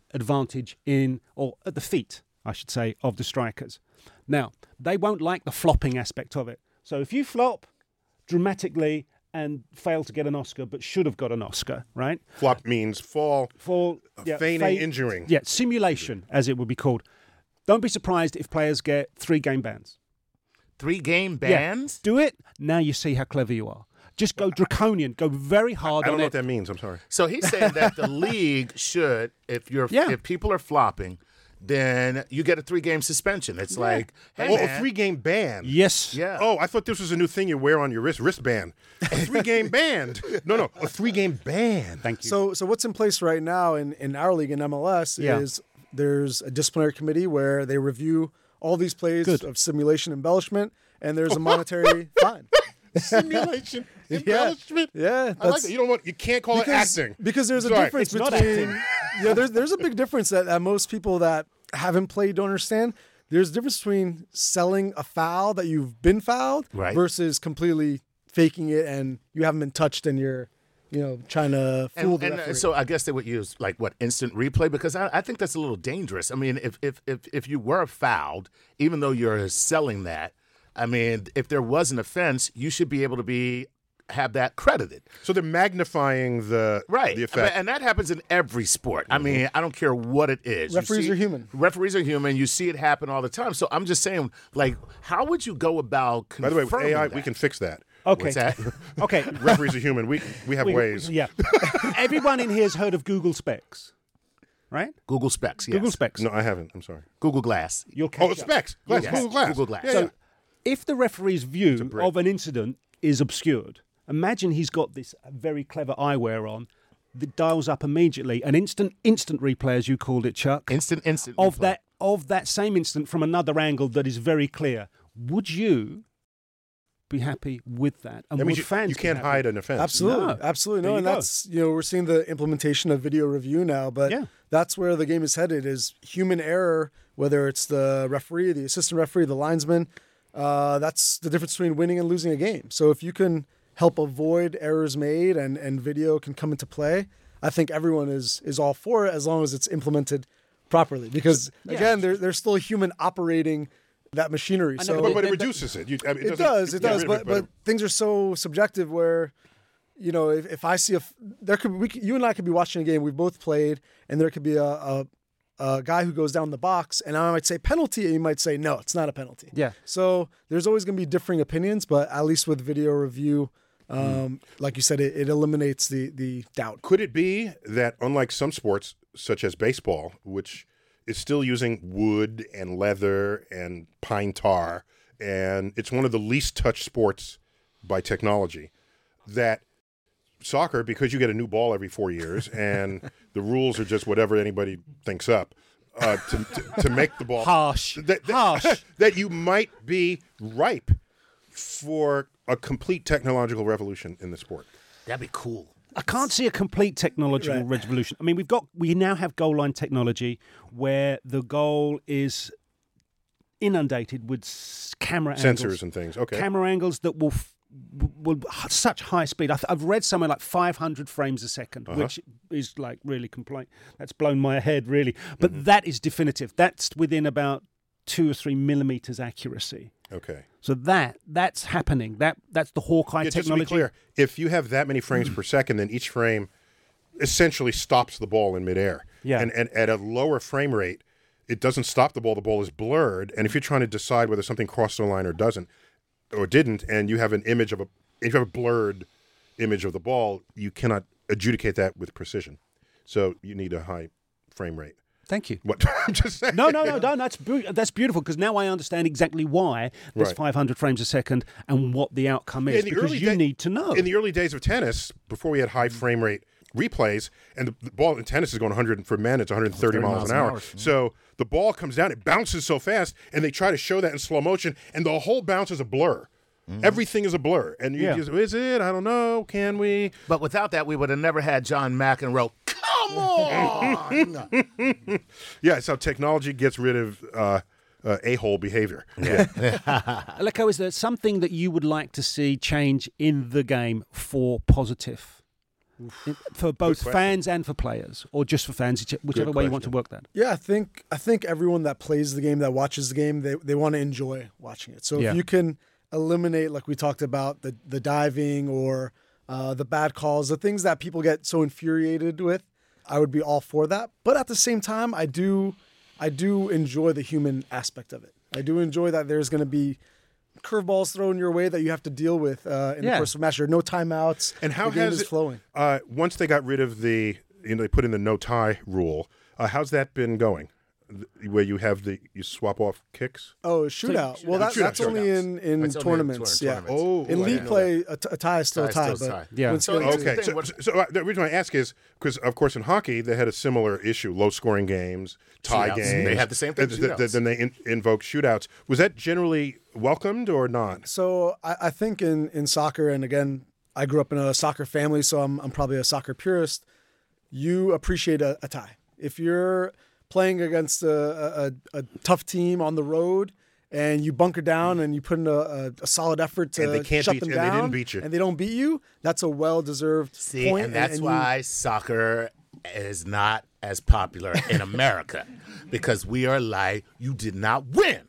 advantage in, or at the feet, I should say, of the strikers. Now, they won't like the flopping aspect of it. So if you flop dramatically and fail to get an Oscar, but should have got an Oscar, right? Flop means fall, For yeah, feigning, feign- injuring. Yeah, simulation, as it would be called. Don't be surprised if players get three game bans. Three game Yeah, bans? do it. Now you see how clever you are. Just go draconian. Go very hard I don't on know it. what that means. I'm sorry. So he's saying that the league should, if you're, Yeah. if people are flopping, then you get a three game suspension. It's like, hey, oh, man. a three-game ban. Yes. Yeah. Oh, I thought this was a new thing you wear on your wrist, wristband. A three-game ban. No, no, a three-game ban. Thank you. So, so what's in place right now in, in our league in M L S Yeah. is there's a disciplinary committee where they review all these plays Good. of simulation embellishment, and there's a monetary fine. Simulation, embellishment. Yeah, I like that's- that. You know what? You can't call because, it acting. because there's a Sorry. difference It's not between acting. yeah there's there's a big difference that, that most people that haven't played don't understand. There's a difference between selling a foul that you've been fouled Right. versus completely faking it and you haven't been touched and you're you know trying to fool And, the and referee. so I guess they would use like what instant replay because I, I think that's a little dangerous. I mean, if if if if you were fouled, even though you're selling that, I mean, if there was an offense, you should be able to be have that credited. So they're magnifying the Right. the I effect. mean, and that happens in every sport. I mean, I don't care what it is. You Referees see- are human. Referees are human. You see it happen all the time. So I'm just saying, like, how would you go about By the way, with confirming A I, that? we can fix that. okay. What's that? Okay. Referees are human. We we have We- ways. Yeah. Everyone in here has heard of Google Specs, right? Google Specs, yes. Google Specs. No, I haven't. I'm sorry. Google Glass. You'll catch Oh, up. specs. Glass. Yes. Google Glass. Google Glass. Yeah, So, yeah. if the referee's view brick. of an incident is obscured, imagine he's got this very clever eyewear on that dials up immediately an instant instant replay, as you called it, Chuck, Instant, instant. of replay. that of that same instant from another angle that is very clear. Would you be happy with that? And That would means you, fans you be can't happy? hide an offense. Absolutely, No. absolutely There no, you and go. that's you know we're seeing the implementation of video review now, but Yeah. that's where the game is headed: is human error, whether it's the referee, the assistant referee, the linesman. Uh, that's the difference between winning and losing a game. So if you can help avoid errors made and and video can come into play, I think everyone is is all for it as long as it's implemented properly. Because again, there, there's still a human operating that machinery. I know, So But, but it It- it- reduces it. You, I mean, it doesn't- does, it yeah, does, rid but of it, but things are so subjective. Where, you know, if, if I see a, f- there could we could, you and I could be watching a game we've both played, and there could be a, a a guy who goes down the box, and I might say penalty, and you might say no, it's not a penalty. Yeah. So there's always going to be differing opinions, but at least with video review, um, like you said, it, it eliminates the the doubt. Could it be that, unlike some sports, such as baseball, which is still using wood and leather and pine tar, and it's one of the least touched sports by technology, that soccer, because you get a new ball every four years and the rules are just whatever anybody thinks up, uh, to, to, to make the ball Harsh. that, that, Harsh. that you might be ripe for a complete technological revolution in the sport. That'd be cool. I can't see a complete technological Right. revolution. I mean, we've got we now have goal line technology where the goal is inundated with s- camera Sensors angles, and things. Okay. camera angles that will f- will h- such high speed. I th- I've read somewhere like five hundred frames a second, Uh-huh. which is like really complaint. That's blown my head really, but Mm-hmm. that is definitive. That's within about two or three millimeters accuracy. Okay. So that that's happening. That that's the Hawkeye Yeah, just to be technology. clear, if you have that many frames per second, then each frame essentially stops the ball in midair. Yeah. And, and at a lower frame rate, it doesn't stop the ball. The ball is blurred. And if you're trying to decide whether something crossed the line or doesn't, or didn't, and you have an image of a, if you have a blurred image of the ball, you cannot adjudicate that with precision. So you need a high frame rate. Thank you. What I'm just saying. No, no, no, no. That's bu- that's beautiful because now I understand exactly why there's Right. five hundred frames a second and what the outcome is. In the because early you day- need to know. In the early days of tennis, before we had high frame rate replays, and the, the ball in tennis is going one hundred for men, it's one hundred thirty miles an hour. So the ball comes down, it bounces so fast, and they try to show that in slow motion, and the whole bounce is a blur. Everything is a blur, and you Yeah. just, is it? I don't know. Can we? But without that, we would have never had John McEnroe. Come on! Yeah, so technology gets rid of uh, uh, a-hole behavior. Aleko, is there something that you would like to see change in the game for positive? for both question. fans and for players, or just for fans, whichever way you want to question. work that? Yeah, I think I think everyone that plays the game, that watches the game, they, they want to enjoy watching it. So Yeah. if you can eliminate, like we talked about, the the diving or uh, the bad calls, the things that people get so infuriated with, I would be all for that. But at the same time, I do I do enjoy the human aspect of it. I do enjoy that there's going to be curveballs thrown your way that you have to deal with uh, in Yeah. the course of a match. There are no timeouts. And how the game has is it, flowing? Uh, once they got rid of the, you know, they put in the no tie rule. Uh, how's that been going? The- Where you have the you swap off kicks? Oh, shootout. well, that, Shootout, that's only shootouts. in, in That's only in tournaments. tour- yeah. tournaments. Oh, in I league didn't know play, a, t- a tie is still a Tie tie. is still but a tie. Yeah. when So skilling it's- to- Okay, so, what- so, so uh, the reason I ask is because, of course, in hockey they had a similar issue: low-scoring games, tie Shootouts. games. They had the same thing, Uh, th- th- shootouts. Then they in, invoked shootouts. Was that generally welcomed or not? So I, I think in, in soccer, and again, I grew up in a soccer family, so I'm I'm probably a soccer purist. You appreciate a, a tie. If you're playing against a, a, a tough team on the road and you bunker down and you put in a, a, a solid effort to And they can't shut beat- them and they down, didn't beat you. and they don't beat you, that's a well-deserved See, point. and that's you- why soccer is not as popular in America because we are like, you did not win.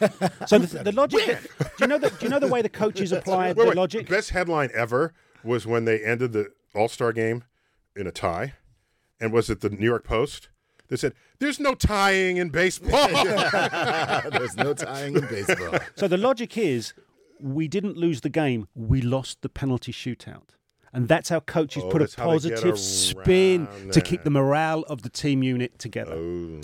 So the, the logic. That, do you know the Do you know the way the coaches apply Wait, the wait. logic? The best headline ever was when they ended the All-Star game in a tie, and was it the New York Post? They said, "There's no tying in baseball." There's no tying in baseball. So the logic is, we didn't lose the game; we lost the penalty shootout, and that's how coaches Oh, put a that's how they get positive spin around to keep that. the morale of the team unit together.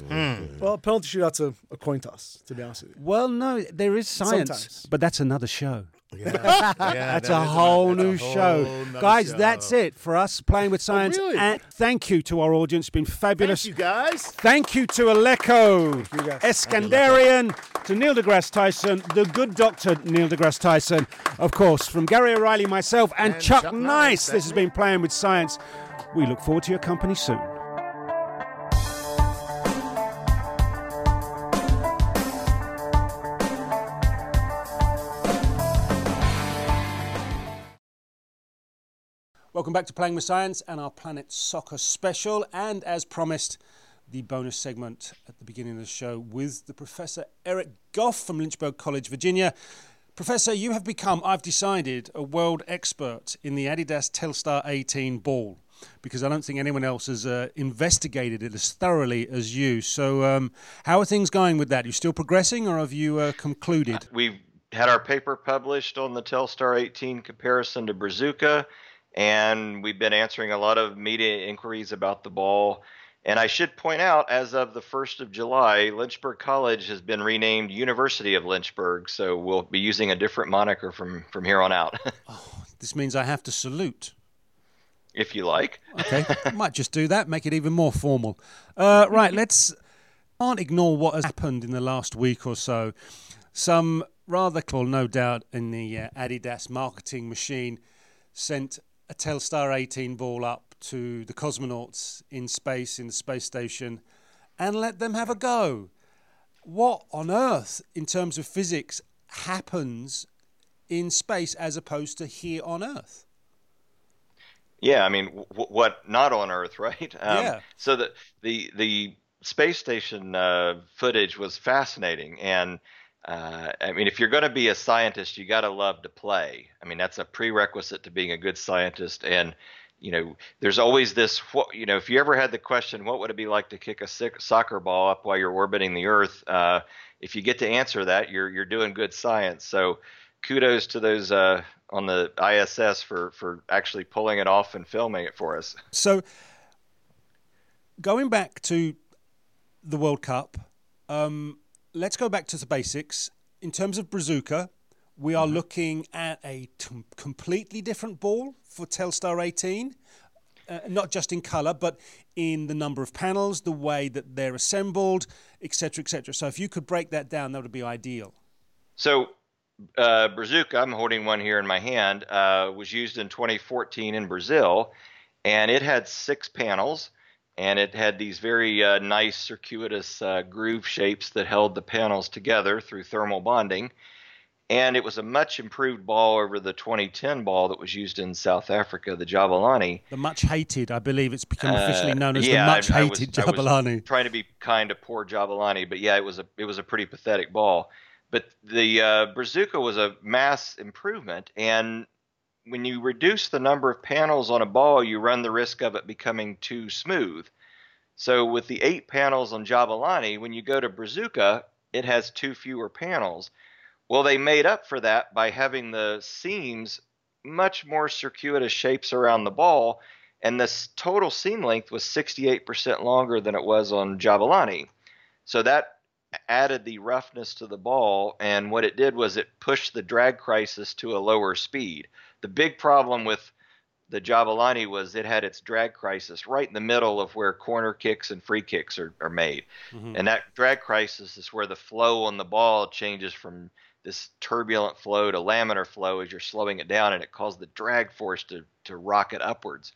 Well, penalty shootout's a, a coin toss, to be honest with you. Well, no, there is science, Sometimes. but that's another show. Yeah. That's a whole new show. Guys, that's it for us playing with science. really? And thank you to our audience. It's been fabulous. Thank you, guys. Thank you to Aleko, you, guys. Eskandarian, to Neil deGrasse Tyson, the good doctor Neil deGrasse Tyson, of course, from Gary O'Reilly, myself, and, And Chuck, Chuck Nice. Nice, This that's has me. been Playing with Science. We look forward to your company soon. Welcome back to Playing with Science and our Planet Soccer special. And as promised, the bonus segment at the beginning of the show with the Professor Eric Goff from Lynchburg College, Virginia. Professor, you have become, I've decided, a world expert in the Adidas Telstar eighteen ball, because I don't think anyone else has uh, investigated it as thoroughly as you. So um, how are things going with that? Are you still progressing, or have you uh, concluded? We've had our paper published on the Telstar eighteen comparison to Brazuca, and we've been answering a lot of media inquiries about the ball. And I should point out, as of the first of July, Lynchburg College has been renamed University of Lynchburg, so we'll be using a different moniker from, from here on out, This means I have to salute. if you like. Okay, I might just do that, make it even more formal. Uh, right, let's can't ignore what has happened in the last week or so. Some rather cool, no doubt, in the uh, Adidas marketing machine sent a Telstar eighteen ball up to the cosmonauts in space, in the space station, and let them have a go. What on earth, in terms of physics, happens in space as opposed to here on Earth? Yeah, I mean, w- what not on Earth, right? Um, Yeah. So the the the space station uh, footage was fascinating, and uh, I mean, if you're going to be a scientist, you got to love to play. I mean, that's a prerequisite to being a good scientist. And you know, there's always this. What you know, if you ever had the question, what would it be like to kick a sick soccer ball up while you're orbiting the Earth? Uh, if you get to answer that, you're you're doing good science. So kudos to those uh, on the I S S for, for actually pulling it off and filming it for us. So, going back to the World Cup, um, let's go back to the basics. In terms of Brazuca, we are looking at a t- completely different ball for Telstar eighteen, uh, not just in colour, but in the number of panels, the way that they're assembled, et cetera, et cetera. So if you could break that down, that would be ideal. So uh, Brazuca, I'm holding one here in my hand, uh, was used in twenty fourteen in Brazil, and it had six panels, and it had these very uh, nice circuitous uh, groove shapes that held the panels together through thermal bonding. And it was a much improved ball over the twenty ten ball that was used in South Africa, the Jabulani. The much hated, I believe it's become officially known as uh, yeah, the much I, I hated was, Jabulani. I was trying to be kind of poor Jabulani, but yeah, it was a it was a pretty pathetic ball. But the uh, Brazuca was a mass improvement, and when you reduce the number of panels on a ball, you run the risk of it becoming too smooth. So with the eight panels on Jabulani, when you go to Brazuca, it has two fewer panels. Well, they made up for that by having the seams much more circuitous shapes around the ball, and the total seam length was sixty-eight percent longer than it was on Jabulani. So that added the roughness to the ball, and what it did was it pushed the drag crisis to a lower speed. The big problem with the Jabulani was it had its drag crisis right in the middle of where corner kicks and free kicks are, are made. Mm-hmm. And that drag crisis is where the flow on the ball changes from this turbulent flow to laminar flow as you're slowing it down, and it caused the drag force to, to rocket upwards.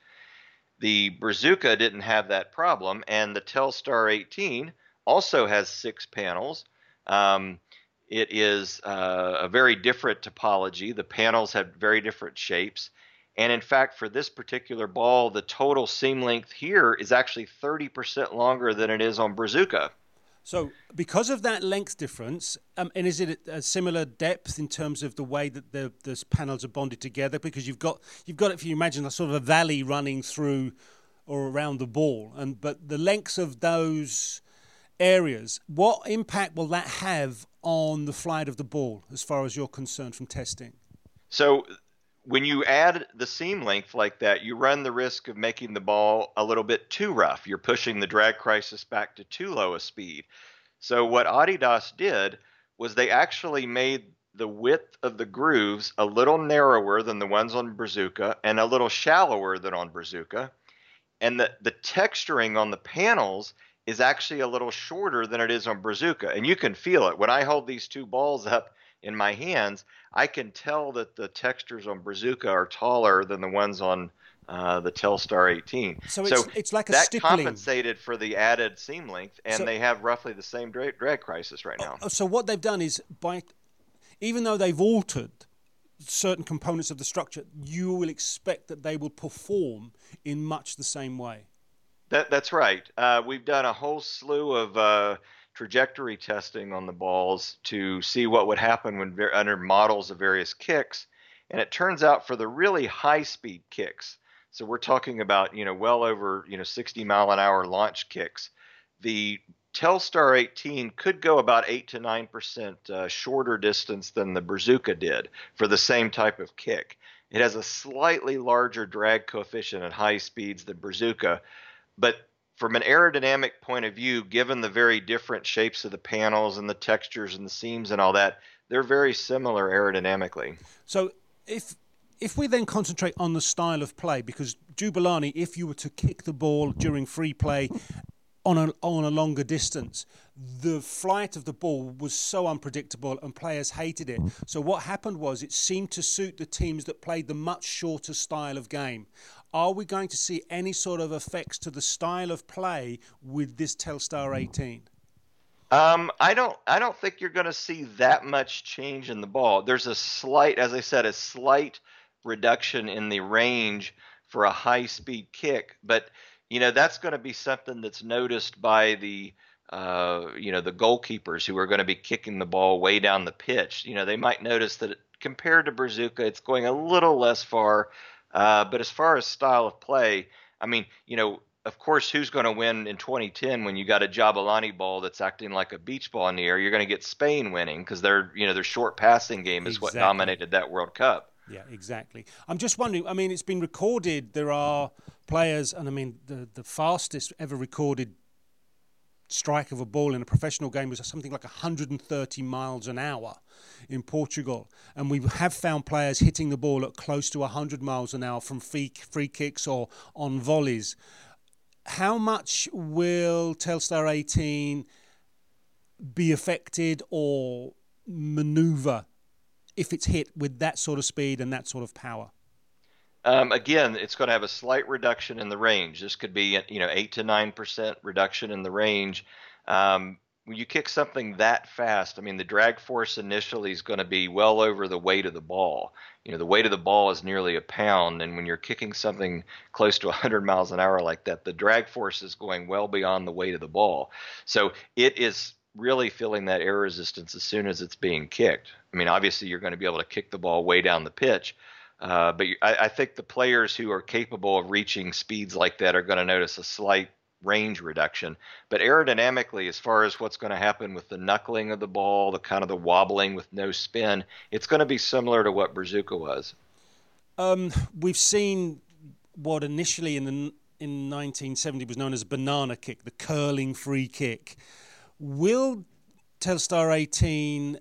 The Brazuca didn't have that problem, and the Telstar eighteen also has six panels. Um, it is uh, a very different topology. The panels have very different shapes. And in fact, for this particular ball, the total seam length here is actually thirty percent longer than it is on Brazuca. So because of that length difference, um, and is it a similar depth in terms of the way that the, the panels are bonded together? Because you've got, you've got, if you imagine a sort of a valley running through or around the ball, and but the lengths of those areas, what impact will that have on the flight of the ball as far as you're concerned from testing? So when you add the seam length like that, you run the risk of making the ball a little bit too rough. You're pushing the drag crisis back to too low a speed. So what Adidas did was they actually made the width of the grooves a little narrower than the ones on Brazuca and a little shallower than on Brazuca. And the, the texturing on the panels is actually a little shorter than it is on Brazuca. And you can feel it. When I hold these two balls up in my hands, I can tell that the textures on Brazuca are taller than the ones on uh, the Telstar eighteen. So it's, so it's like a that stippling. compensated for the added seam length, and so, they have roughly the same drag, drag crisis right now. So what they've done is, by, even though they've altered certain components of the structure, you will expect that they will perform in much the same way. That, that's right. Uh, we've done a whole slew of uh, trajectory testing on the balls to see what would happen when ver- under models of various kicks. And it turns out for the really high speed kicks, so we're talking about, you know, well over, you know, sixty mile an hour launch kicks, the Telstar eighteen could go about eight to nine percent uh, shorter distance than the Brazuca did for the same type of kick. It has a slightly larger drag coefficient at high speeds than Brazuca, but from an aerodynamic point of view, given the very different shapes of the panels and the textures and the seams and all that, they're very similar aerodynamically. So if if we then concentrate on the style of play, because Jabulani, if you were to kick the ball during free play on a, on a longer distance, the flight of the ball was so unpredictable and players hated it. So what happened was it seemed to suit the teams that played the much shorter style of game. Are we going to see any sort of effects to the style of play with this Telstar eighteen? Um, I don't. I don't think you're going to see that much change in the ball. There's a slight, as I said, a slight reduction in the range for a high-speed kick, but you know that's going to be something that's noticed by the uh, you know the goalkeepers who are going to be kicking the ball way down the pitch. You know they might notice that it, compared to Brazuca, it's going a little less far. Uh, but as far as style of play, I mean, you know, of course, who's going to win in twenty ten when you got a Jabulani ball that's acting like a beach ball in the air? You're going to get Spain winning because their, you know, their short passing game is exactly. what dominated that World Cup. Yeah, exactly. I'm just wondering, I mean, it's been recorded. There are players, and I mean, the, the fastest ever recorded strike of a ball in a professional game was something like one hundred thirty miles an hour in Portugal. And we have found players hitting the ball at close to one hundred miles an hour from free, free kicks or on volleys. How much will Telstar eighteen be affected or maneuver if it's hit with that sort of speed and that sort of power? Um, again, it's going to have a slight reduction in the range. This could be, you know, eight to nine percent reduction in the range. Um, when you kick something that fast, I mean, the drag force initially is going to be well over the weight of the ball. You know, the weight of the ball is nearly a pound, and when you're kicking something close to one hundred miles an hour like that, the drag force is going well beyond the weight of the ball. So it is really feeling that air resistance as soon as it's being kicked. I mean, obviously you're going to be able to kick the ball way down the pitch, uh, but you, I, I think the players who are capable of reaching speeds like that are going to notice a slight range reduction. But aerodynamically, as far as what's going to happen with the knuckling of the ball, the kind of the wobbling with no spin, it's going to be similar to what Brazuca was. Um, we've seen what initially in the in nineteen seventy was known as a banana kick, the curling free kick. Will Telstar eighteen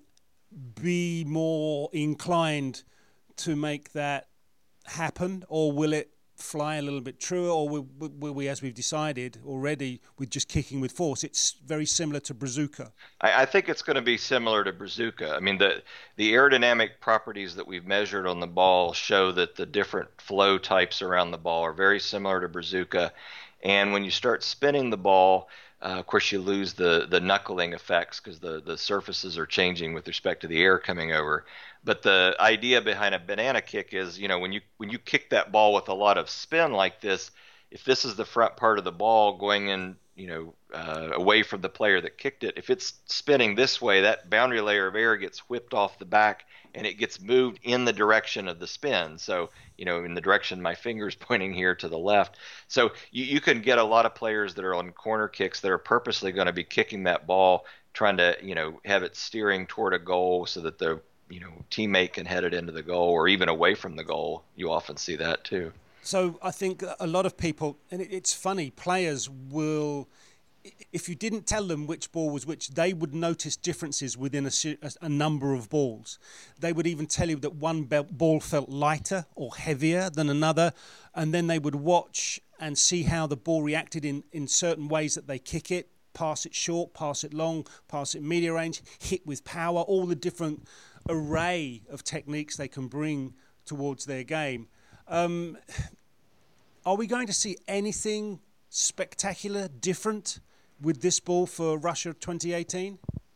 be more inclined to make that happen, or will it fly a little bit truer, or will, will we, as we've decided already, with just kicking with force, it's very similar to Brazuca? I, I think it's going to be similar to Brazuca. I mean, the the aerodynamic properties that we've measured on the ball show that the different flow types around the ball are very similar to Brazuca. And when you start spinning the ball, uh, of course, you lose the the knuckling effects because the, the surfaces are changing with respect to the air coming over. But the idea behind a banana kick is, you know, when you when you kick that ball with a lot of spin like this, if this is the front part of the ball going in, you know, uh, away from the player that kicked it, if it's spinning this way, that boundary layer of air gets whipped off the back and it gets moved in the direction of the spin. So, you know, in the direction my finger's pointing here to the left. So you, you can get a lot of players that are on corner kicks that are purposely going to be kicking that ball, trying to, you know, have it steering toward a goal so that the, you know, teammate can head it into the goal or even away from the goal. You often see that too. So I think a lot of people, and it's funny, players will, if you didn't tell them which ball was which, they would notice differences within a, a number of balls. They would even tell you that one ball felt lighter or heavier than another, and then they would watch and see how the ball reacted in, in certain ways that they kick it, pass it short, pass it long, pass it media range, hit with power, all the different array of techniques they can bring towards their game. Um, are we going to see anything spectacular, different with this ball for Russia twenty eighteen?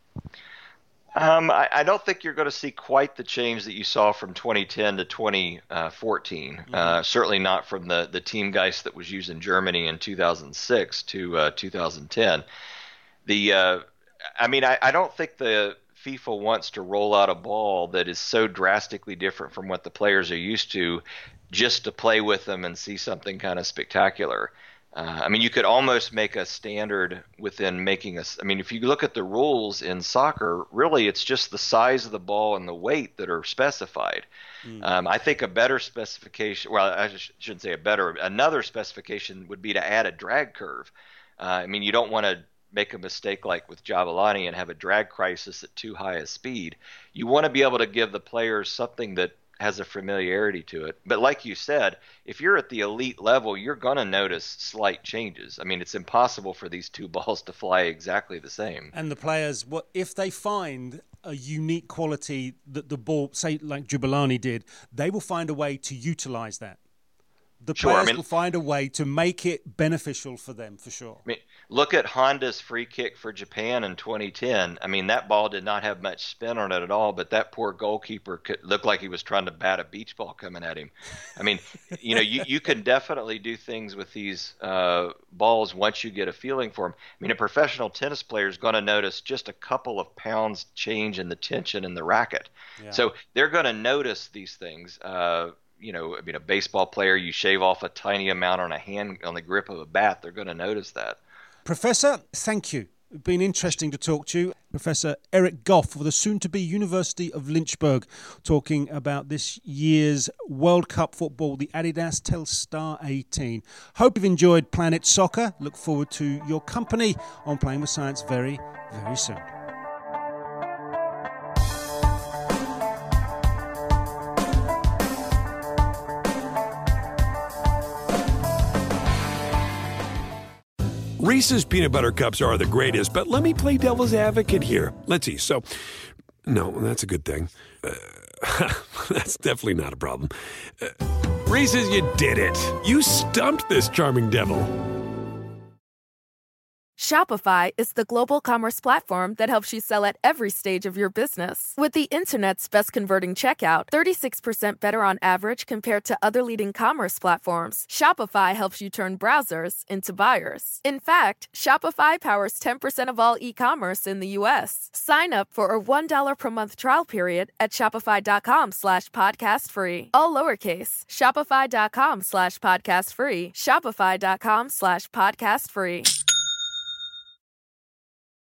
Um, I, I don't think you're going to see quite the change that you saw from twenty ten to twenty fourteen. Mm-hmm. Uh, certainly not from the, the Teamgeist that was used in Germany in two thousand six to uh, two thousand ten. The, uh, I mean, I, I don't think the FIFA wants to roll out a ball that is so drastically different from what the players are used to just to play with them and see something kind of spectacular. Uh, I mean, you could almost make a standard within making a – I mean, if you look at the rules in soccer, really it's just the size of the ball and the weight that are specified. Mm. Um, I think a better specification – well, I sh- shouldn't say a better – another specification would be to add a drag curve. Uh, I mean, you don't want to make a mistake like with Javelani and have a drag crisis at too high a speed. You want to be able to give the players something that has a familiarity to it. But like you said, if you're at the elite level, you're going to notice slight changes. I mean, it's impossible for these two balls to fly exactly the same. And the players, what if they find a unique quality that the ball, say like Jabulani did, they will find a way to utilize that. The sure, players I mean, will find a way to make it beneficial for them, for sure. I mean, look at Honda's free kick for Japan in twenty ten. I mean, that ball did not have much spin on it at all, but that poor goalkeeper could, looked like he was trying to bat a beach ball coming at him. I mean, you know, you, you can definitely do things with these uh, balls once you get a feeling for them. I mean, a professional tennis player is going to notice just a couple of pounds change in the tension in the racket. Yeah. So they're going to notice these things. Uh, You know, I mean, a baseball player, you shave off a tiny amount on a hand, on the grip of a bat, they're going to notice that. Professor, thank you. It's been interesting to talk to you. Professor Eric Goff of the soon-to-be University of Lynchburg, talking about this year's World Cup football, the Adidas Telstar eighteen. Hope you've enjoyed Planet Soccer. Look forward to your company on Playing with Science very, very soon. Reese's Peanut Butter Cups are the greatest, but let me play devil's advocate here. Let's see. So, no, that's a good thing. Uh, that's definitely not a problem. Uh, Reese's, you did it. You stumped this charming devil. Shopify is the global commerce platform that helps you sell at every stage of your business. With the internet's best converting checkout, thirty-six percent better on average compared to other leading commerce platforms, Shopify helps you turn browsers into buyers. In fact, Shopify powers ten percent of all e-commerce in the U S. Sign up for a one dollar per month trial period at shopify.com slash podcast free. All lowercase, shopify.com slash podcast free, shopify.com slash podcast free.